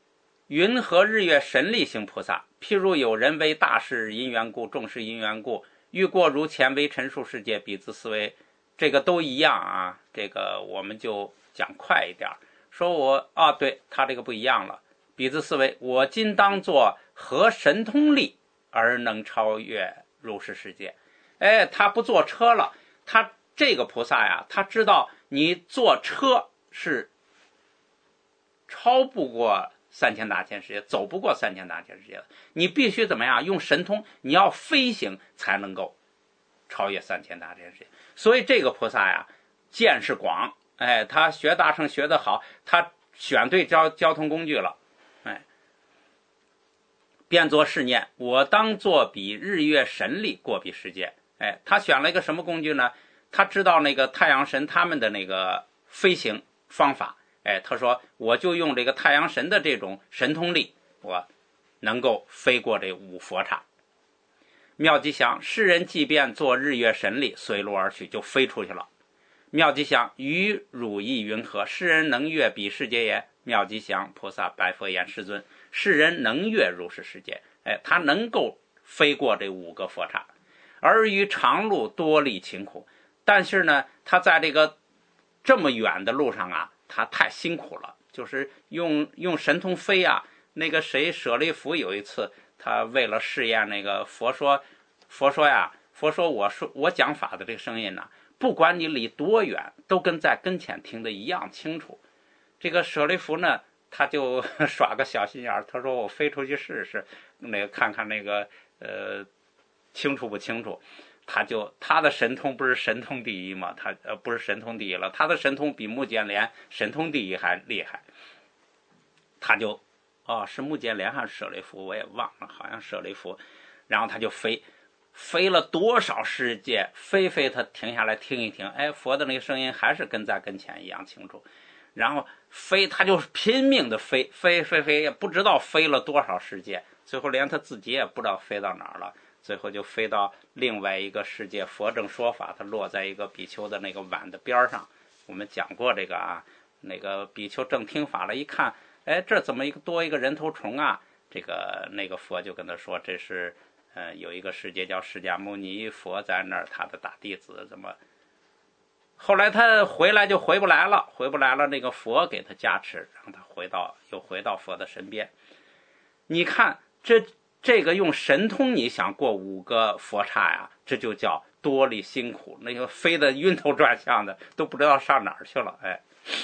云何日月神力行菩萨？譬如有人为大事因缘故，重视因缘故，欲过如前为陈述世界，彼自思维，这个都一样啊。这个我们就讲快一点，说我啊，对他这个不一样了。彼自思维，我今当作何神通力而能超越如是世界？哎，他不坐车了，他这个菩萨呀，他知道你坐车是超不过三千大千世界，走不过三千大千世界的，你必须怎么样？用神通，你要飞行才能够超越三千大千世界。所以这个菩萨呀，见识广，哎，他学大乘学得好，他选对交交通工具了，哎，便作是念：我当作比日月神力过彼世界。哎，他选了一个什么工具呢？他知道那个太阳神他们的那个飞行方法。哎，他说我就用这个太阳神的这种神通力，我能够飞过这五佛刹。妙吉祥，世人即便做日月神力，随路而去，就飞出去了。妙吉祥，于汝意云何？世人能越彼世界也？妙吉祥，菩萨白佛言：世尊，世人能越如是世界。哎，他能够飞过这五个佛刹，而于长路多历勤苦。但是呢，他在这个这么远的路上啊，他太辛苦了，就是用用神通飞啊。那个谁舍利弗有一次，他为了试验那个佛说，佛说呀，佛说我说我讲法的这个声音呢、啊，不管你离多远，都跟在跟前听的一样清楚。这个舍利弗呢，他就耍个小心眼，他说我飞出去试试，那个看看那个呃清楚不清楚。他就他的神通不是神通第一吗？他呃不是神通第一了，他的神通比目犍连神通第一还厉害。他就哦是目犍连还是舍利弗，我也忘了，好像舍利弗。然后他就飞，飞了多少世界，飞飞他停下来听一听，哎，佛的那个声音还是跟在跟前一样清楚。然后飞，他就拼命的飞，飞飞飞，也不知道飞了多少世界，最后连他自己也不知道飞到哪儿了。最后就飞到另外一个世界，佛正说法，他落在一个比丘的那个碗的边上。我们讲过这个啊，那个比丘正听法了，一看，哎，这怎么一个多一个人头虫啊？这个那个佛就跟他说，这是呃有一个世界叫释迦牟尼佛在那儿，他的大弟子怎么？后来他回来就回不来了，回不来了，那个佛给他加持，让他回到又回到佛的身边。你看这。这个用神通你想过五个佛刹呀，这就叫多历辛苦，那个飞得晕头转向的都不知道上哪儿去了。哎，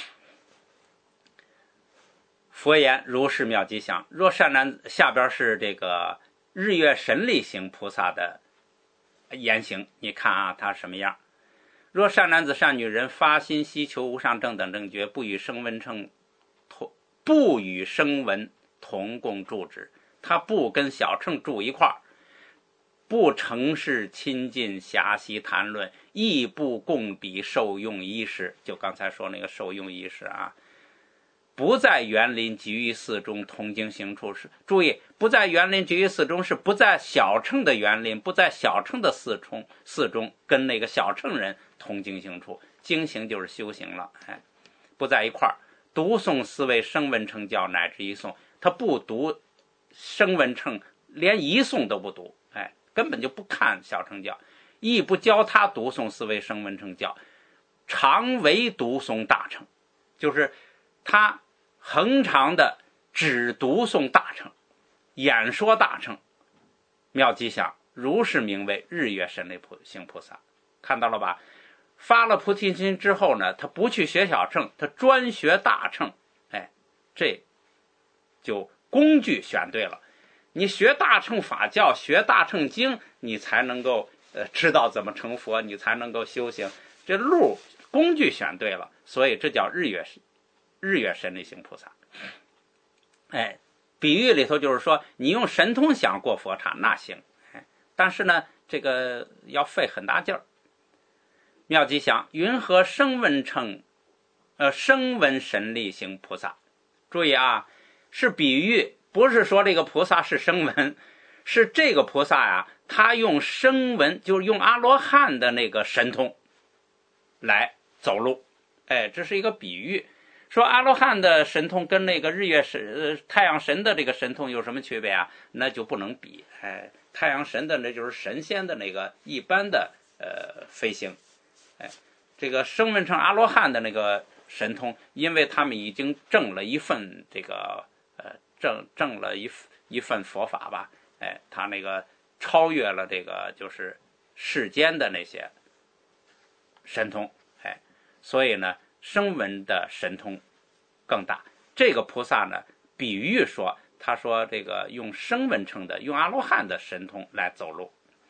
佛言：如是妙吉祥。若善男，下边是这个日月神力行菩萨的言行，你看啊，他什么样？若善男子善女人发心希求无上正等正觉，不与声闻乘同不与声闻同共住之。他不跟小乘住一块儿，不成事亲近狭习谈论，亦不共比受用衣食。就刚才说那个受用衣食啊，不在园林集于寺中同经行处。是注意，不在园林集于寺中，是不在小乘的园林，不在小乘的寺中，寺中跟那个小乘人同经行处。经行就是修行了，哎，不在一块儿。读诵思维声闻乘教乃至一诵，他不读。声闻乘连一诵都不读，哎，根本就不看小乘教，亦不教他读诵思维声闻乘教，常唯读诵大乘，就是他恒常的只读诵大乘，演说大乘。妙吉祥，如是名为日月神力行菩萨。看到了吧？发了菩提心之后呢，他不去学小乘，他专学大乘，哎，这就工具选对了。你学大乘法教，学大乘经，你才能够呃知道怎么成佛，你才能够修行。这路工具选对了，所以这叫日月日月神力行菩萨。哎，比喻里头就是说，你用神通想过佛刹那行，哎，但是呢，这个要费很大劲儿。妙吉祥，云何声闻乘呃声闻神力行菩萨？注意啊。是比喻，不是说这个菩萨是声闻，是这个菩萨呀，他用声闻，就是用阿罗汉的那个神通来走路。哎，这是一个比喻。 说阿罗汉的神通跟那个日月神、太阳神的这个神通有什么区别啊？那就不能比。哎，太阳神的那就是神仙的那个一般的呃飞行。哎，这个声闻乘阿罗汉的那个神通，因为他们已经证了一份这个呃证证了一一份佛法吧。哎，他那个超越了这个就是世间的那些神通。哎，所以呢，声闻的神通更大。这个菩萨呢，比喻说，他说这个用声闻乘的，用阿罗汉的神通来走路。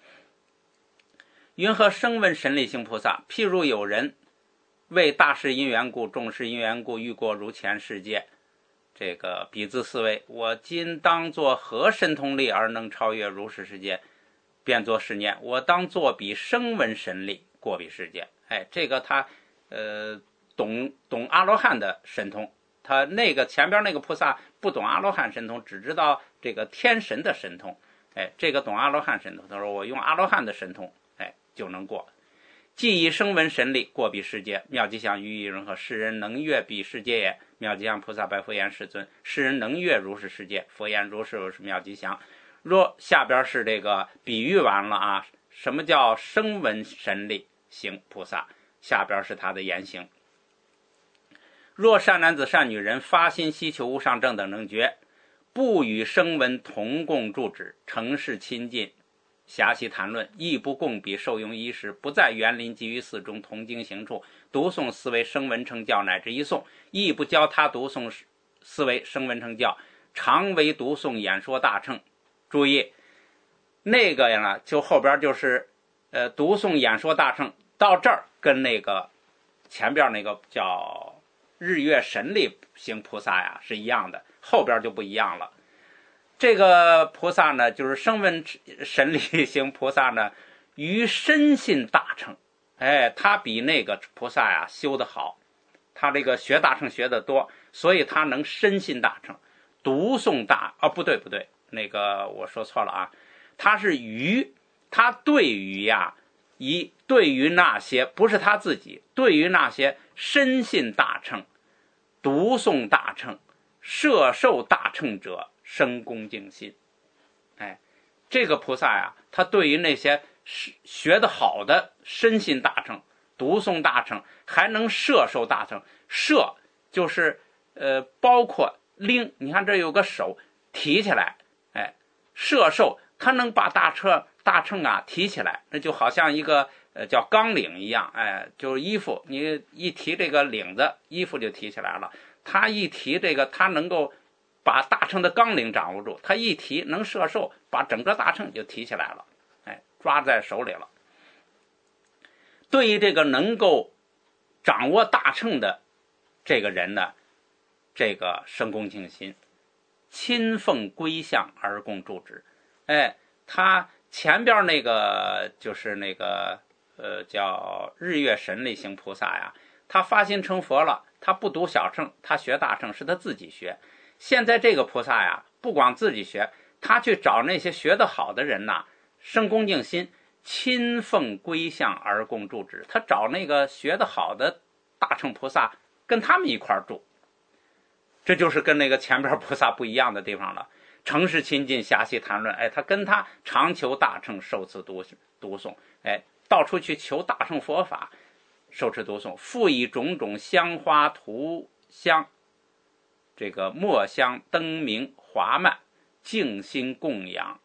云何声闻神力行菩萨？譬如有人为大事因缘故，众事因缘故，欲过如前世界。这个彼自思维，我今当作何神通力而能超越如是世界？便作是念，我当作比声闻神力过彼世界。哎，这个他呃懂懂阿罗汉的神通，他那个前边那个菩萨不懂阿罗汉神通，只知道这个天神的神通。哎，这个懂阿罗汉神通，他说我用阿罗汉的神通，哎就能过。既以声闻神力过彼世界，妙吉祥于意人何？世人能越彼世界也。妙吉祥菩萨白佛言：世尊，世人能越如是世界？佛言：如是如是妙吉祥。若下边是这个比喻完了啊，什么叫声闻神力行菩萨？下边是他的言行。若善男子善女人发心希求无上正等正觉，不与声闻同共住止，诚实亲近，暇习谈论，亦不共比受用衣食，不在园林及于寺中同经行处，读诵思维声闻乘教乃至一诵，亦不教他读诵思维声闻乘教，常为读诵演说大乘。注意那个呀，就后边就是呃读诵演说大乘，到这儿跟那个前边那个叫日月神力行菩萨呀是一样的，后边就不一样了。这个菩萨呢，就是声闻神力行菩萨呢，于深信大乘。哎，他比那个菩萨呀修得好，他这个学大乘学得多，所以他能深信大乘，读诵大啊，不对不对，那个我说错了啊，他是于他对于呀，一对于那些不是他自己，对于那些深信大乘、读诵大乘、摄受大乘者，生恭敬心。哎，这个菩萨呀，他对于那些学得好的深信大乘、读诵大乘，还能摄受大乘。摄就是呃包括拎，你看这有个手提起来，哎，摄受他能把大乘大乘啊提起来，那就好像一个呃叫纲领一样。哎，就是衣服，你一提这个领子，衣服就提起来了。他一提这个，他能够把大乘的纲领掌握住，他一提能摄受，把整个大乘就提起来了，哎，抓在手里了。对于这个能够掌握大乘的这个人呢，这个生恭敬心，亲奉归向而共住止。哎，他前边那个就是那个呃叫日月神力行菩萨呀，他发心成佛了，他不读小乘，他学大乘，是他自己学。现在这个菩萨呀，不光自己学，他去找那些学得好的人呐，生恭敬心，亲奉归向而共住止。他找那个学得好的大乘菩萨，跟他们一块儿住。这就是跟那个前边菩萨不一样的地方了。诚实亲近，暇习谈论。哎，他跟他常求大乘，受持读读诵。哎，到处去求大乘佛法，受持读诵。复以种种香花涂香，这个墨香灯明华曼，静心供养，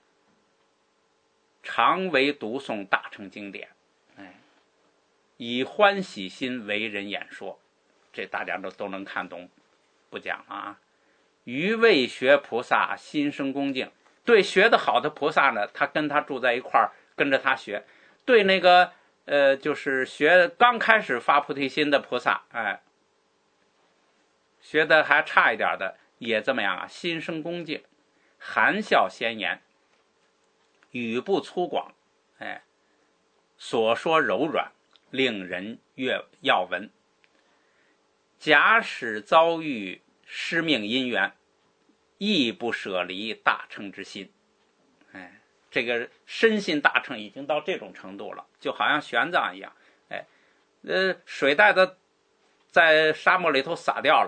常为读诵大乘经典。哎，以欢喜心为人演说，这大家都都能看懂，不讲了啊。于未学菩萨心生恭敬，对学得好的菩萨呢，他跟他住在一块儿，跟着他学。对那个呃，就是学刚开始发菩提心的菩萨，哎，学的还差一点的，也这么样啊，心生恭敬，含笑先言，语不粗犷，哎，所说柔软，令人悦要闻。假使遭遇失命因缘，亦不舍离大乘之心。哎，这个深信大乘已经到这种程度了，就好像玄奘一样。哎，呃，水袋子在沙漠里头洒掉了，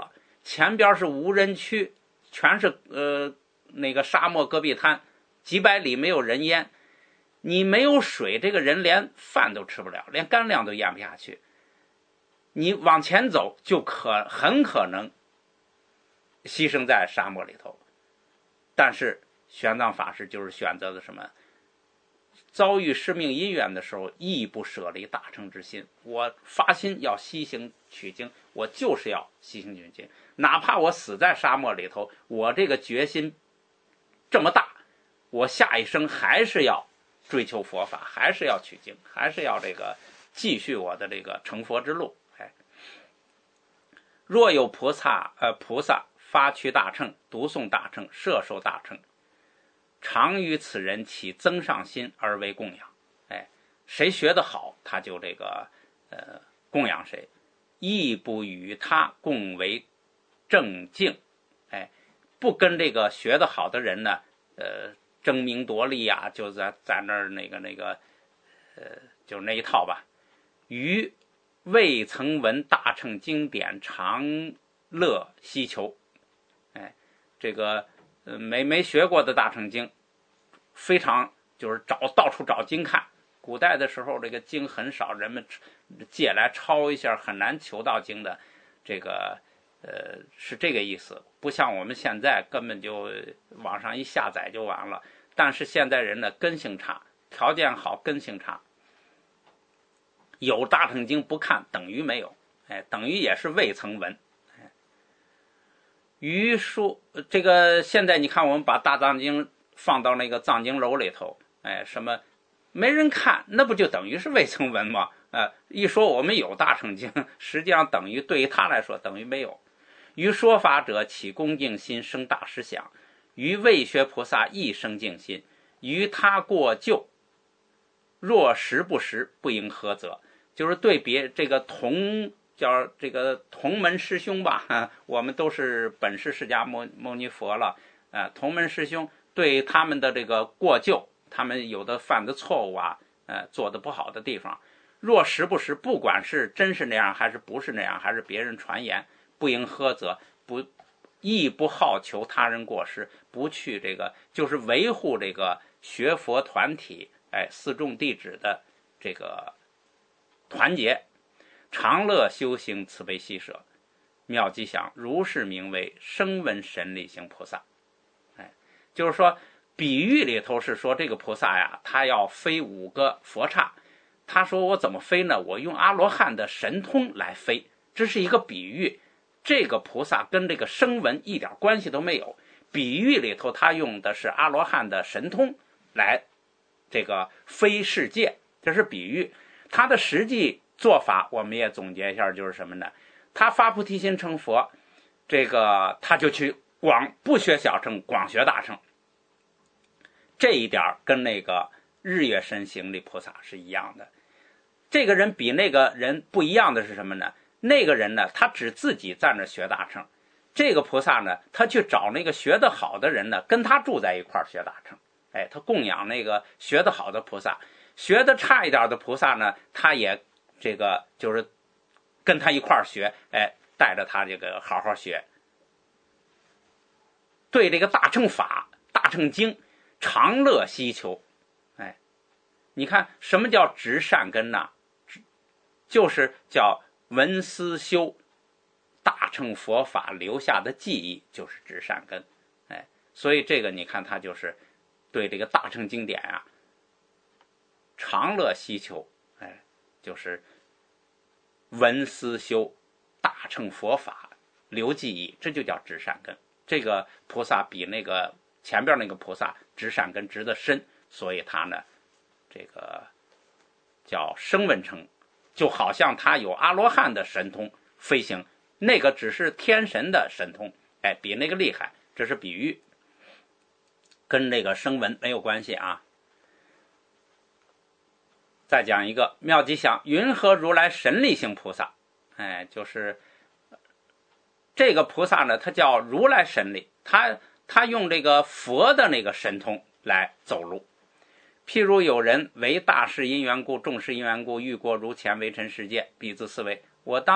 前边是无人区，全是呃那个沙漠戈壁滩，几百里没有人烟，你没有水，这个人连饭都吃不了，连干粮都咽不下去。你往前走就可很可能牺牲在沙漠里头。但是玄奘法师就是选择了什么？遭遇生命因缘的时候，亦不舍离大乘之心。我发心要西行取经，我就是要西行取经，哪怕我死在沙漠里头，我这个决心这么大，我下一生还是要追求佛法，还是要取经，还是要这个继续我的这个成佛之路。哎，若有菩萨呃菩萨发趋大乘，读诵大乘，摄受大乘，常与此人起增上心而为供养。哎，谁学得好，他就这个呃供养谁，亦不与他共为正境。哎，不跟这个学得好的人呢，呃，争名夺利啊，就在在那儿那个那个，呃，就那一套吧。于未曾闻大乘经典，常乐希求。哎，这个呃没没学过的大乘经，非常就是找到处找经看。古代的时候，这个经很少，人们借来抄一下，很难求到经的。这个呃是这个意思，不像我们现在根本就网上一下载就完了。但是现在人的根性差，条件好，根性差。有大乘经不看，等于没有，哎，等于也是未曾闻。哎，于说这个现在你看，我们把大藏经放到那个藏经楼里头，哎，什么没人看，那不就等于是未曾闻吗？呃，一说我们有大乘经，实际上等于对于他来说等于没有。于说法者起恭敬心，生大师想；于未学菩萨亦生敬心；于他过旧，若实不实，不应呵责。就是对别这个同叫这个同门师兄吧，啊、我们都是本师释迦牟牟尼佛了，呃，同门师兄对他们的这个过旧，他们有的犯的错误啊，呃，做的不好的地方，若实不实，不管是真是那样还是不是那样，还是别人传言，不应呵责，不亦不好求他人过失，不去这个就是维护这个学佛团体，哎，四众弟子的这个团结，常乐修行，慈悲喜舍。妙吉祥，如是名为声闻神力行菩萨。哎，就是说比喻里头是说这个菩萨呀，他要飞五个佛刹。他说我怎么飞呢？我用阿罗汉的神通来飞，这是一个比喻。这个菩萨跟这个声闻一点关系都没有。比喻里头他用的是阿罗汉的神通来这个飞世界，这是比喻。他的实际做法我们也总结一下，就是什么呢？他发菩提心成佛，这个他就去广不学小乘，广学大乘。这一点跟那个日月神行力菩萨是一样的。这个人比那个人不一样的是什么呢？那个人呢，他只自己在那学大乘。这个菩萨呢，他去找那个学得好的人呢，跟他住在一块儿学大乘。哎，他供养那个学得好的菩萨。学得差一点的菩萨呢，他也这个就是跟他一块儿学，哎，带着他这个好好学。对这个大乘法、大乘经常乐希求。哎，你看什么叫植善根呢？就是叫闻思修大乘佛法留下的记忆，就是植善根。哎，所以这个你看他就是对这个大乘经典啊常乐希求，哎，就是闻思修大乘佛法留记忆，这就叫植善根。这个菩萨比那个前边那个菩萨植善根植得深，所以他呢这个叫声闻乘，就好像他有阿罗汉的神通飞行，那个只是天神的神通，哎，比那个厉害，这是比喻，跟那个声闻没有关系啊。再讲一个妙吉祥，云何如来神力行菩萨？哎，就是这个菩萨呢，他叫如来神力，他他用这个佛的那个神通来走路。譬如有人为大事因缘故，众事因缘故，欲过如前为尘世界，彼自思维：我当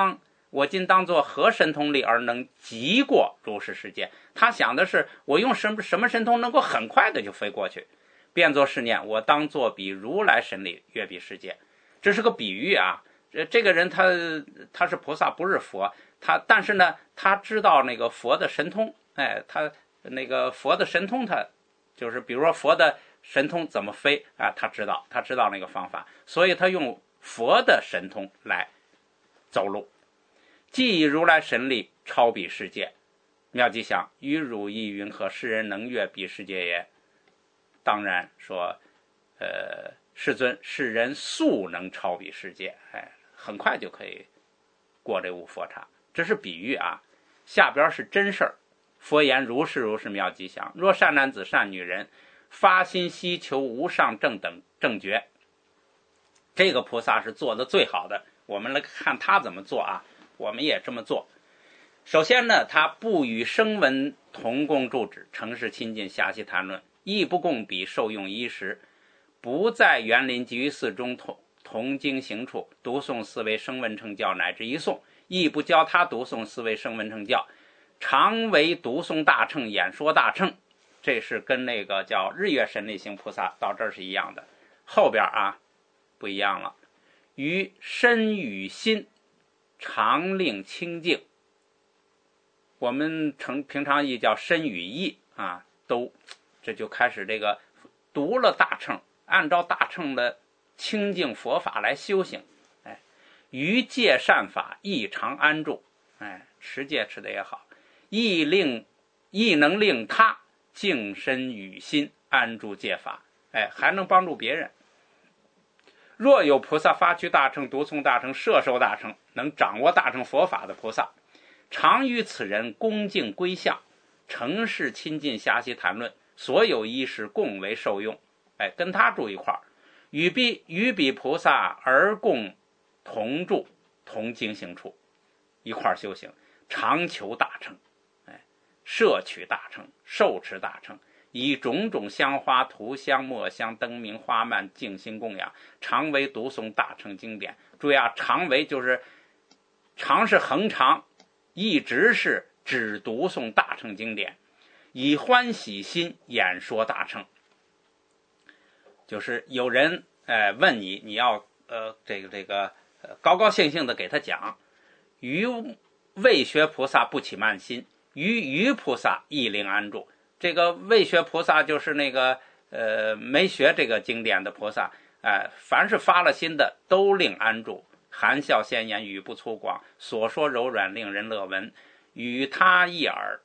我今当作何神通力而能急过如是世界？他想的是我用什么什么神通能够很快的就飞过去，变作是念我当作比如来神力越比世界。这是个比喻啊。这个人他他是菩萨不是佛，他但是呢他知道那个佛的神通，哎，他那个佛的神通他就是比如说佛的神通怎么飞啊，他知道他知道那个方法，所以他用佛的神通来走路。既以如来神力超比世界，妙吉祥，于汝意云何？世人能越彼世界也？当然说，呃，世尊，世人速能超比世界，哎，很快就可以过这五佛刹。这是比喻啊，下边是真事儿。佛言如是如是妙吉祥，若善男子善女人发心希求无上正等正觉，这个菩萨是做的最好的。我们来看他怎么做啊，我们也这么做。首先呢，他不与声闻同共住止，诚实亲近暇习谈论，亦不共比受用衣食，不在园林集于寺中同同经行处读诵思维声闻乘教，乃至一诵，亦不教他读诵思维声闻乘教，常为读诵大乘演说大乘。这是跟那个叫日月神力行菩萨到这儿是一样的。后边啊不一样了，于身与心常令清净。我们成平常译叫身与意啊，都这就开始这个读了大乘，按照大乘的清净佛法来修行。哎，于戒善法亦常安住，哎，持戒持的也好，亦令亦能令他净身与心安住戒法，哎，还能帮助别人。若有菩萨发趋大乘，读诵大乘，摄受大乘，能掌握大乘佛法的菩萨，常与此人恭敬归向，诚实亲近暇习谈论，所有衣食共为受用。哎，跟他住一块儿，与彼与彼菩萨而共同住同经行处，一块儿修行，常求大乘，哎，摄取大乘，受持大乘，以种种香花涂香墨香灯明花蔓静心供养，常为读诵大乘经典。注意啊，常为就是常是恒常，一直是只读诵大乘经典，以欢喜心演说大乘。就是有人呃问你，你要呃这个这个、呃、高高兴兴的给他讲。于未学菩萨不起慢心，于于菩萨亦令安住。这个未学菩萨就是那个呃没学这个经典的菩萨，哎、呃，凡是发了心的都令安住。含笑鲜言，语不粗犷，所说柔软，令人乐闻，与他一耳。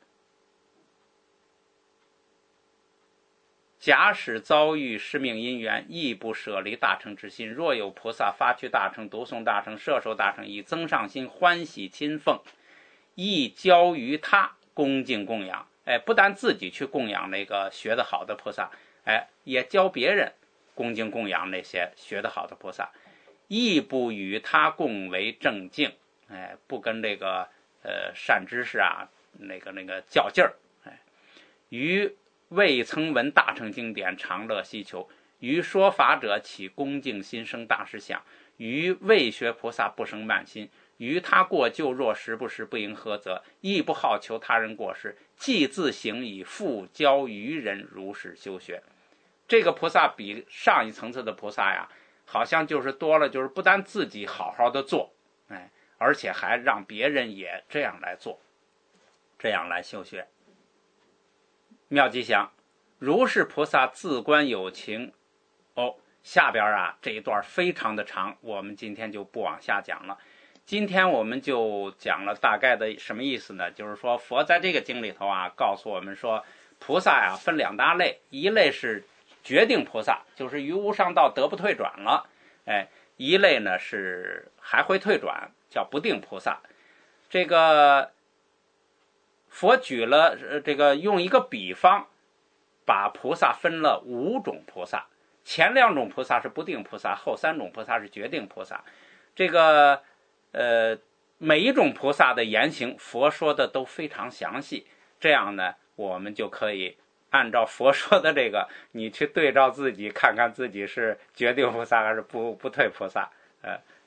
假使遭遇失命因缘，亦不舍离大乘之心。若有菩萨发趋大乘，读诵大乘，摄受大乘，以增上心，欢喜亲奉，亦教于他恭敬供养。哎，不但自己去供养那个学得好的菩萨，哎，也教别人恭敬供养那些学得好的菩萨。亦不与他共为正境，哎，不跟这个呃善知识啊那个那个较劲儿，哎，于未曾闻大乘经典，常乐希求，于说法者起恭敬心生大事想，于未学菩萨不生慢心，于他过就若时不时不应呵责，亦不好求他人过失，既自行以复教于人，如是修学。这个菩萨比上一层次的菩萨呀，好像就是多了，就是不但自己好好的做，哎，而且还让别人也这样来做，这样来修学。妙吉祥，如是菩萨自观有情。哦，下边啊这一段非常的长，我们今天就不往下讲了。今天我们就讲了大概的什么意思呢？就是说佛在这个经里头啊，告诉我们说菩萨呀分两大类，一类是决定菩萨，就是于无上道得不退转了，哎，一类呢是还会退转，叫不定菩萨。这个佛举了、呃、这个用一个比方，把菩萨分了五种菩萨。前两种菩萨是不定菩萨，后三种菩萨是决定菩萨。这个呃每一种菩萨的言行，佛说的都非常详细。这样呢，我们就可以按照佛说的这个，你去对照自己，看看自己是决定菩萨还是不不退菩萨。呃，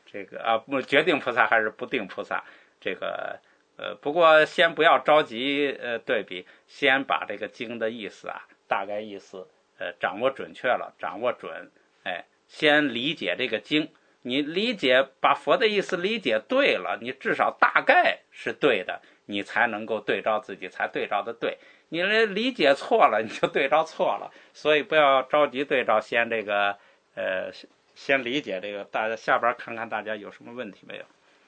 这个啊，不决定菩萨还是不定菩萨，这个呃，不过先不要着急呃对比，先把这个经的意思啊，大概意思呃掌握准确了，掌握准，哎，先理解这个经。你理解把佛的意思理解对了，你至少大概是对的，你才能够对照自己，才对照的对。你理解错了，你就对照错了。所以不要着急对照，先这个呃，先理解这个。大家下边看看大家有什么问题没有？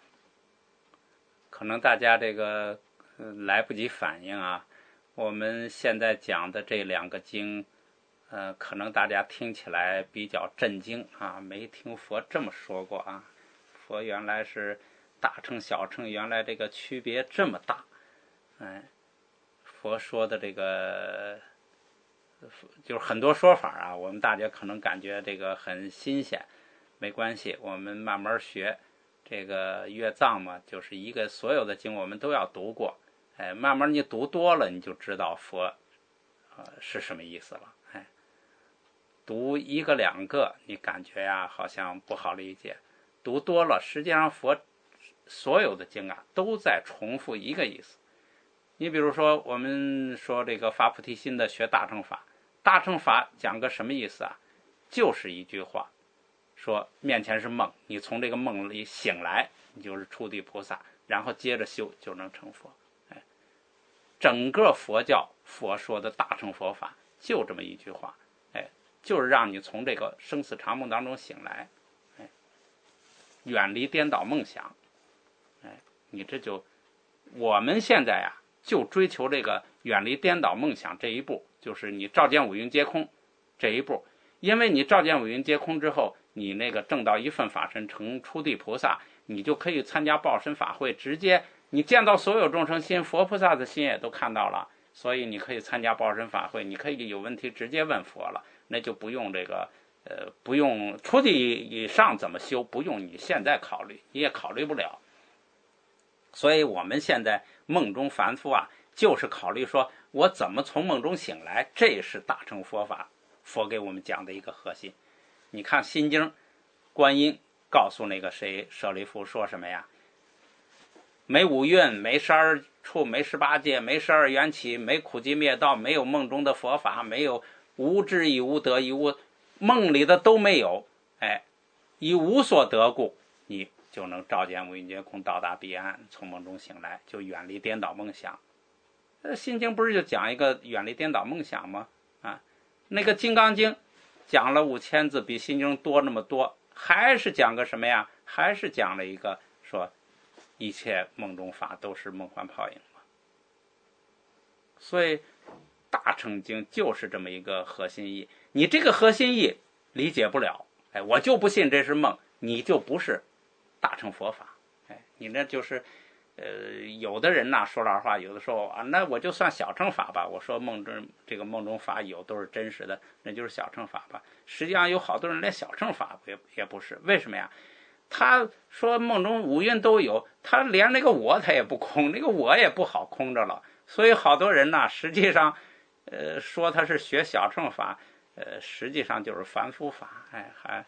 可能大家这个、呃、来不及反应啊。我们现在讲的这两个经。呃，可能大家听起来比较震惊啊，没听佛这么说过啊。佛原来是大乘小乘，原来这个区别这么大。哎，佛说的这个就是很多说法啊，我们大家可能感觉这个很新鲜，没关系，我们慢慢学。这个乐藏嘛，就是一个所有的经我们都要读过，哎，慢慢你读多了，你就知道佛呃是什么意思了。读一个两个你感觉呀、啊、好像不好理解，读多了实际上佛所有的经啊都在重复一个意思。你比如说我们说这个发菩提心的学大乘法，大乘法讲个什么意思啊？就是一句话，说面前是梦，你从这个梦里醒来，你就是初地菩萨，然后接着修就能成佛。哎，整个佛教佛说的大乘佛法就这么一句话，哎，就是让你从这个生死长梦当中醒来，哎，远离颠倒梦想，哎，你这就我们现在啊，就追求这个远离颠倒梦想这一步，就是你照见五蕴皆空这一步。因为你照见五蕴皆空之后，你那个证到一分法身成初地菩萨，你就可以参加报身法会，直接你见到所有众生心，佛菩萨的心也都看到了，所以你可以参加报身法会，你可以有问题直接问佛了，那就不用这个呃，不用初地以上怎么修，不用你现在考虑，你也考虑不了。所以我们现在梦中凡夫啊，就是考虑说我怎么从梦中醒来，这是大乘佛法佛给我们讲的一个核心。你看心经，观音告诉那个谁舍利弗说什么呀？没五蕴，没十二处，没十八界，没十二缘起，没苦集灭道，没有梦中的佛法，没有无智亦无得亦无，梦里的都没有。哎，以无所得故，你就能照见五蕴皆空，到达彼岸，从梦中醒来，就远离颠倒梦想。呃，心经不是就讲一个远离颠倒梦想吗？啊，那个金刚经讲了五千字，比心经多那么多，还是讲个什么呀？还是讲了一个说一切梦中法都是梦幻泡影嘛。所以大乘经就是这么一个核心意，你这个核心意理解不了，哎，我就不信这是梦，你就不是大乘佛法。哎，你那就是呃，有的人呐，说老实话，有的时候啊，那我就算小乘法吧。我说梦中这个梦中法有都是真实的，那就是小乘法吧。实际上有好多人连小乘法也也不是，为什么呀？他说梦中五蕴都有，他连那个我他也不空，那个我也不好空着了。所以好多人呐，实际上，呃，说他是学小乘法，呃，实际上就是凡夫法。哎，还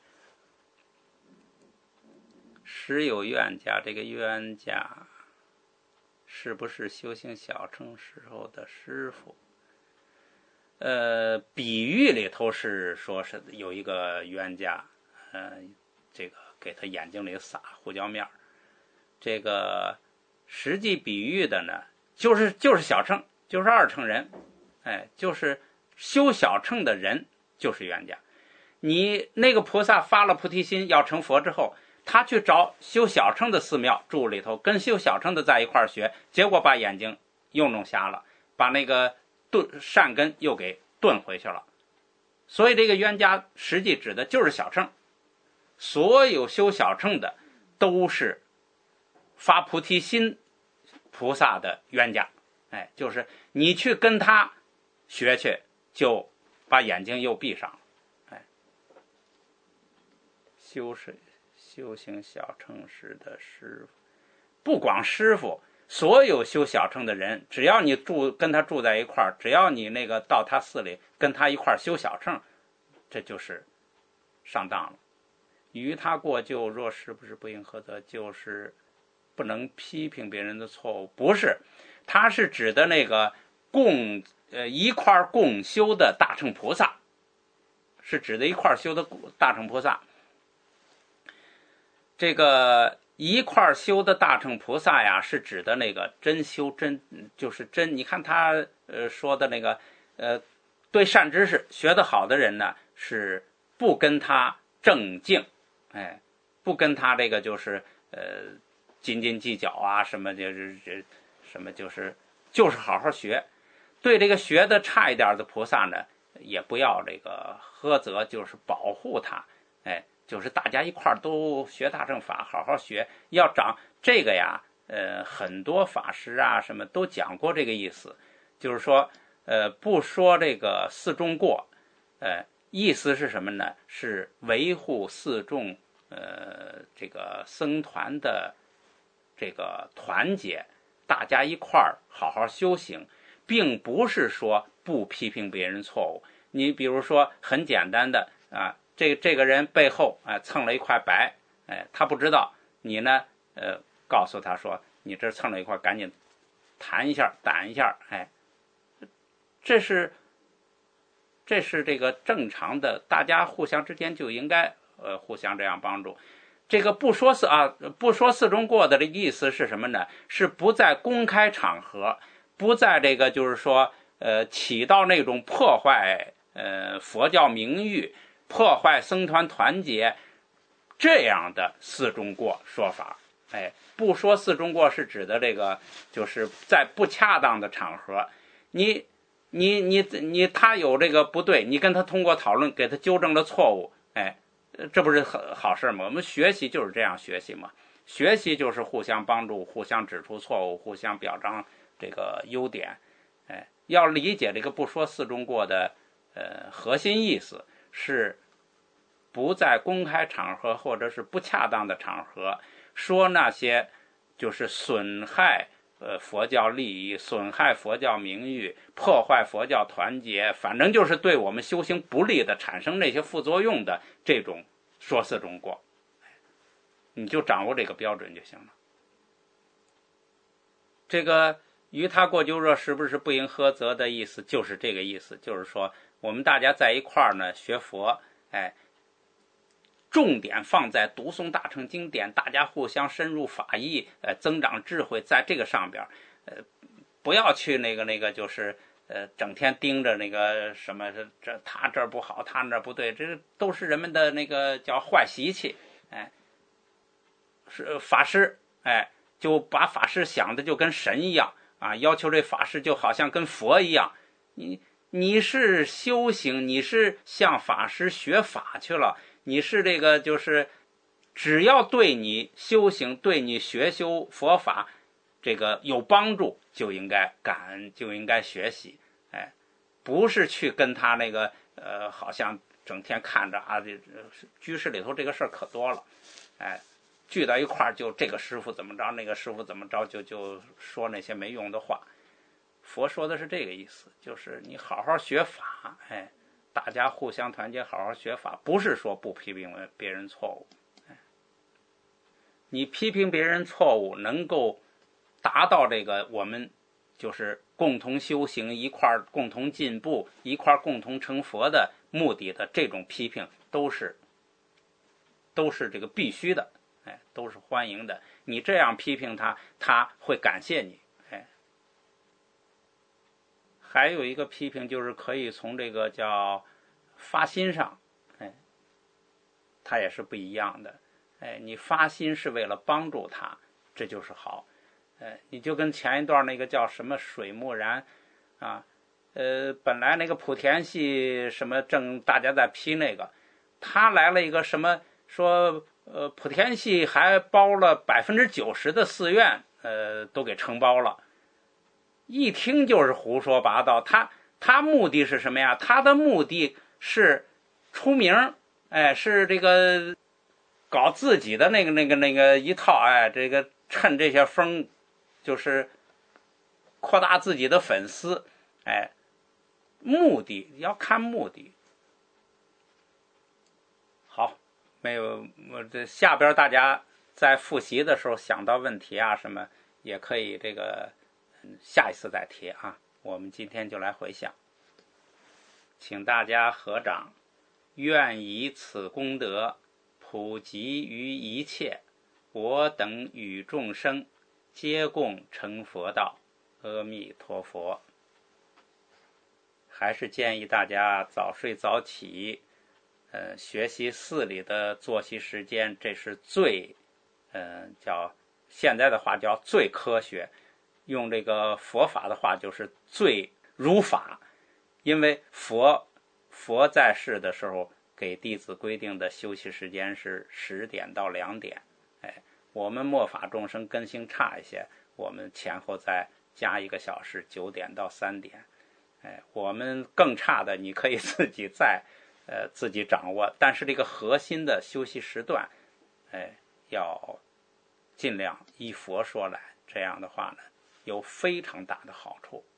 时有冤家，这个冤家是不是修行小乘时候的师傅？呃，比喻里头是说是有一个冤家，呃，这个给他眼睛里撒胡椒面，这个实际比喻的呢，就是就是小乘，就是二乘人，哎，就是修小乘的人就是冤家。你那个菩萨发了菩提心要成佛之后，他去找修小乘的寺庙住里头，跟修小乘的在一块学，结果把眼睛又弄瞎了，把那个顿善根又给顿回去了。所以这个冤家实际指的就是小乘，所有修小乘的都是发菩提心菩萨的冤家。哎，就是你去跟他学去，就把眼睛又闭上了。哎，修是修行小乘时的师傅，不光师傅，所有修小乘的人，只要你住跟他住在一块儿，只要你那个到他寺里跟他一块儿修小乘，这就是上当了。 于他过就，若是不是不应何责，就是不能批评别人的错误，不是，他是指的那个共呃一块共修的大乘菩萨，是指的一块修的大乘菩萨。这个一块修的大乘菩萨呀，是指的那个真修真，就是真。你看他呃说的那个呃，对善知识学得好的人呢，是不跟他正竞，哎，不跟他这个就是呃斤斤计较啊，什么就是这什么就是就是好好学。对这个学的差一点的菩萨呢，也不要这个呵责，就是保护他，哎。就是大家一块儿都学大乘法，好好学，要长这个呀。呃，很多法师啊，什么都讲过这个意思，就是说，呃，不说这个四众过，呃，意思是什么呢？是维护四众，呃，这个僧团的这个团结，大家一块儿好好修行，并不是说不批评别人错误。你比如说，很简单的啊。这这个人背后哎蹭了一块白，哎，他不知道，你呢，呃，告诉他说你这蹭了一块，赶紧弹一下，掸一下，哎，这是这是这个正常的，大家互相之间就应该呃互相这样帮助。这个不说四啊，不说四中过的这意思是什么呢？是不在公开场合，不在这个就是说呃起到那种破坏呃佛教名誉。破坏僧团团结这样的四中过说法，哎，不说四中过是指的这个，就是在不恰当的场合，你你你你他有这个不对，你跟他通过讨论给他纠正了错误，哎，这不是很好事吗？我们学习就是这样学习嘛，学习就是互相帮助，互相指出错误，互相表彰这个优点，哎，要理解这个不说四中过的呃核心意思。是不在公开场合或者是不恰当的场合说那些就是损害呃佛教利益、损害佛教名誉、破坏佛教团结，反正就是对我们修行不利的、产生那些副作用的这种说四中过，你就掌握这个标准就行了。这个于他过就若是不是不应呵责的意思，就是这个意思，就是说。我们大家在一块儿呢学佛，哎，重点放在读诵大乘经典，大家互相深入法义，呃，增长智慧，在这个上边，呃，不要去那个那个就是呃，整天盯着那个什么这他这儿不好，他那儿不对，这都是人们的那个叫坏习气，哎，是法师，哎，就把法师想的就跟神一样啊，要求这法师就好像跟佛一样，你。你是修行，你是向法师学法去了，你是这个就是只要对你修行对你学修佛法这个有帮助，就应该感恩，就应该学习，哎，不是去跟他那个呃好像整天看着啊，这居士里头这个事儿可多了，哎，聚到一块儿就这个师傅怎么着，那个师傅怎么着，就就说那些没用的话。佛说的是这个意思，就是你好好学法，哎，大家互相团结，好好学法，不是说不批评别人错误，哎，你批评别人错误，能够达到这个我们就是共同修行，一块儿共同进步，一块儿共同成佛的目的的这种批评，都是都是这个必须的，哎，都是欢迎的。你这样批评他，他会感谢你。还有一个批评就是可以从这个叫发心上，哎，它也是不一样的。哎，你发心是为了帮助他，这就是好。哎，你就跟前一段那个叫什么水木然啊，呃，本来那个莆田系什么正大家在批那个，他来了一个什么说，呃，莆田系还包了百分之九十的寺院，呃，都给承包了。一听就是胡说八道，他他目的是什么呀？他的目的是出名，哎，是这个搞自己的那个那个那个一套，哎，这个趁这些风，就是扩大自己的粉丝，哎，目的要看目的。好， 没有，我这下边大家在复习的时候想到问题啊什么，也可以这个下一次再提啊。我们今天就来回想，请大家合掌，愿以此功德普及于一切，我等与众生皆共成佛道。阿弥陀佛。还是建议大家早睡早起，呃，学习寺里的作息时间，这是最，嗯、呃，叫现在的话叫最科学，用这个佛法的话就是最如法，因为佛佛在世的时候给弟子规定的休息时间是十点到两点，哎，我们末法众生根性差一些，我们前后再加一个小时，九点到三点。哎，我们更差的，你可以自己再，呃，自己掌握。但是这个核心的休息时段，哎，要尽量依佛说来。这样的话呢，有非常大的好处。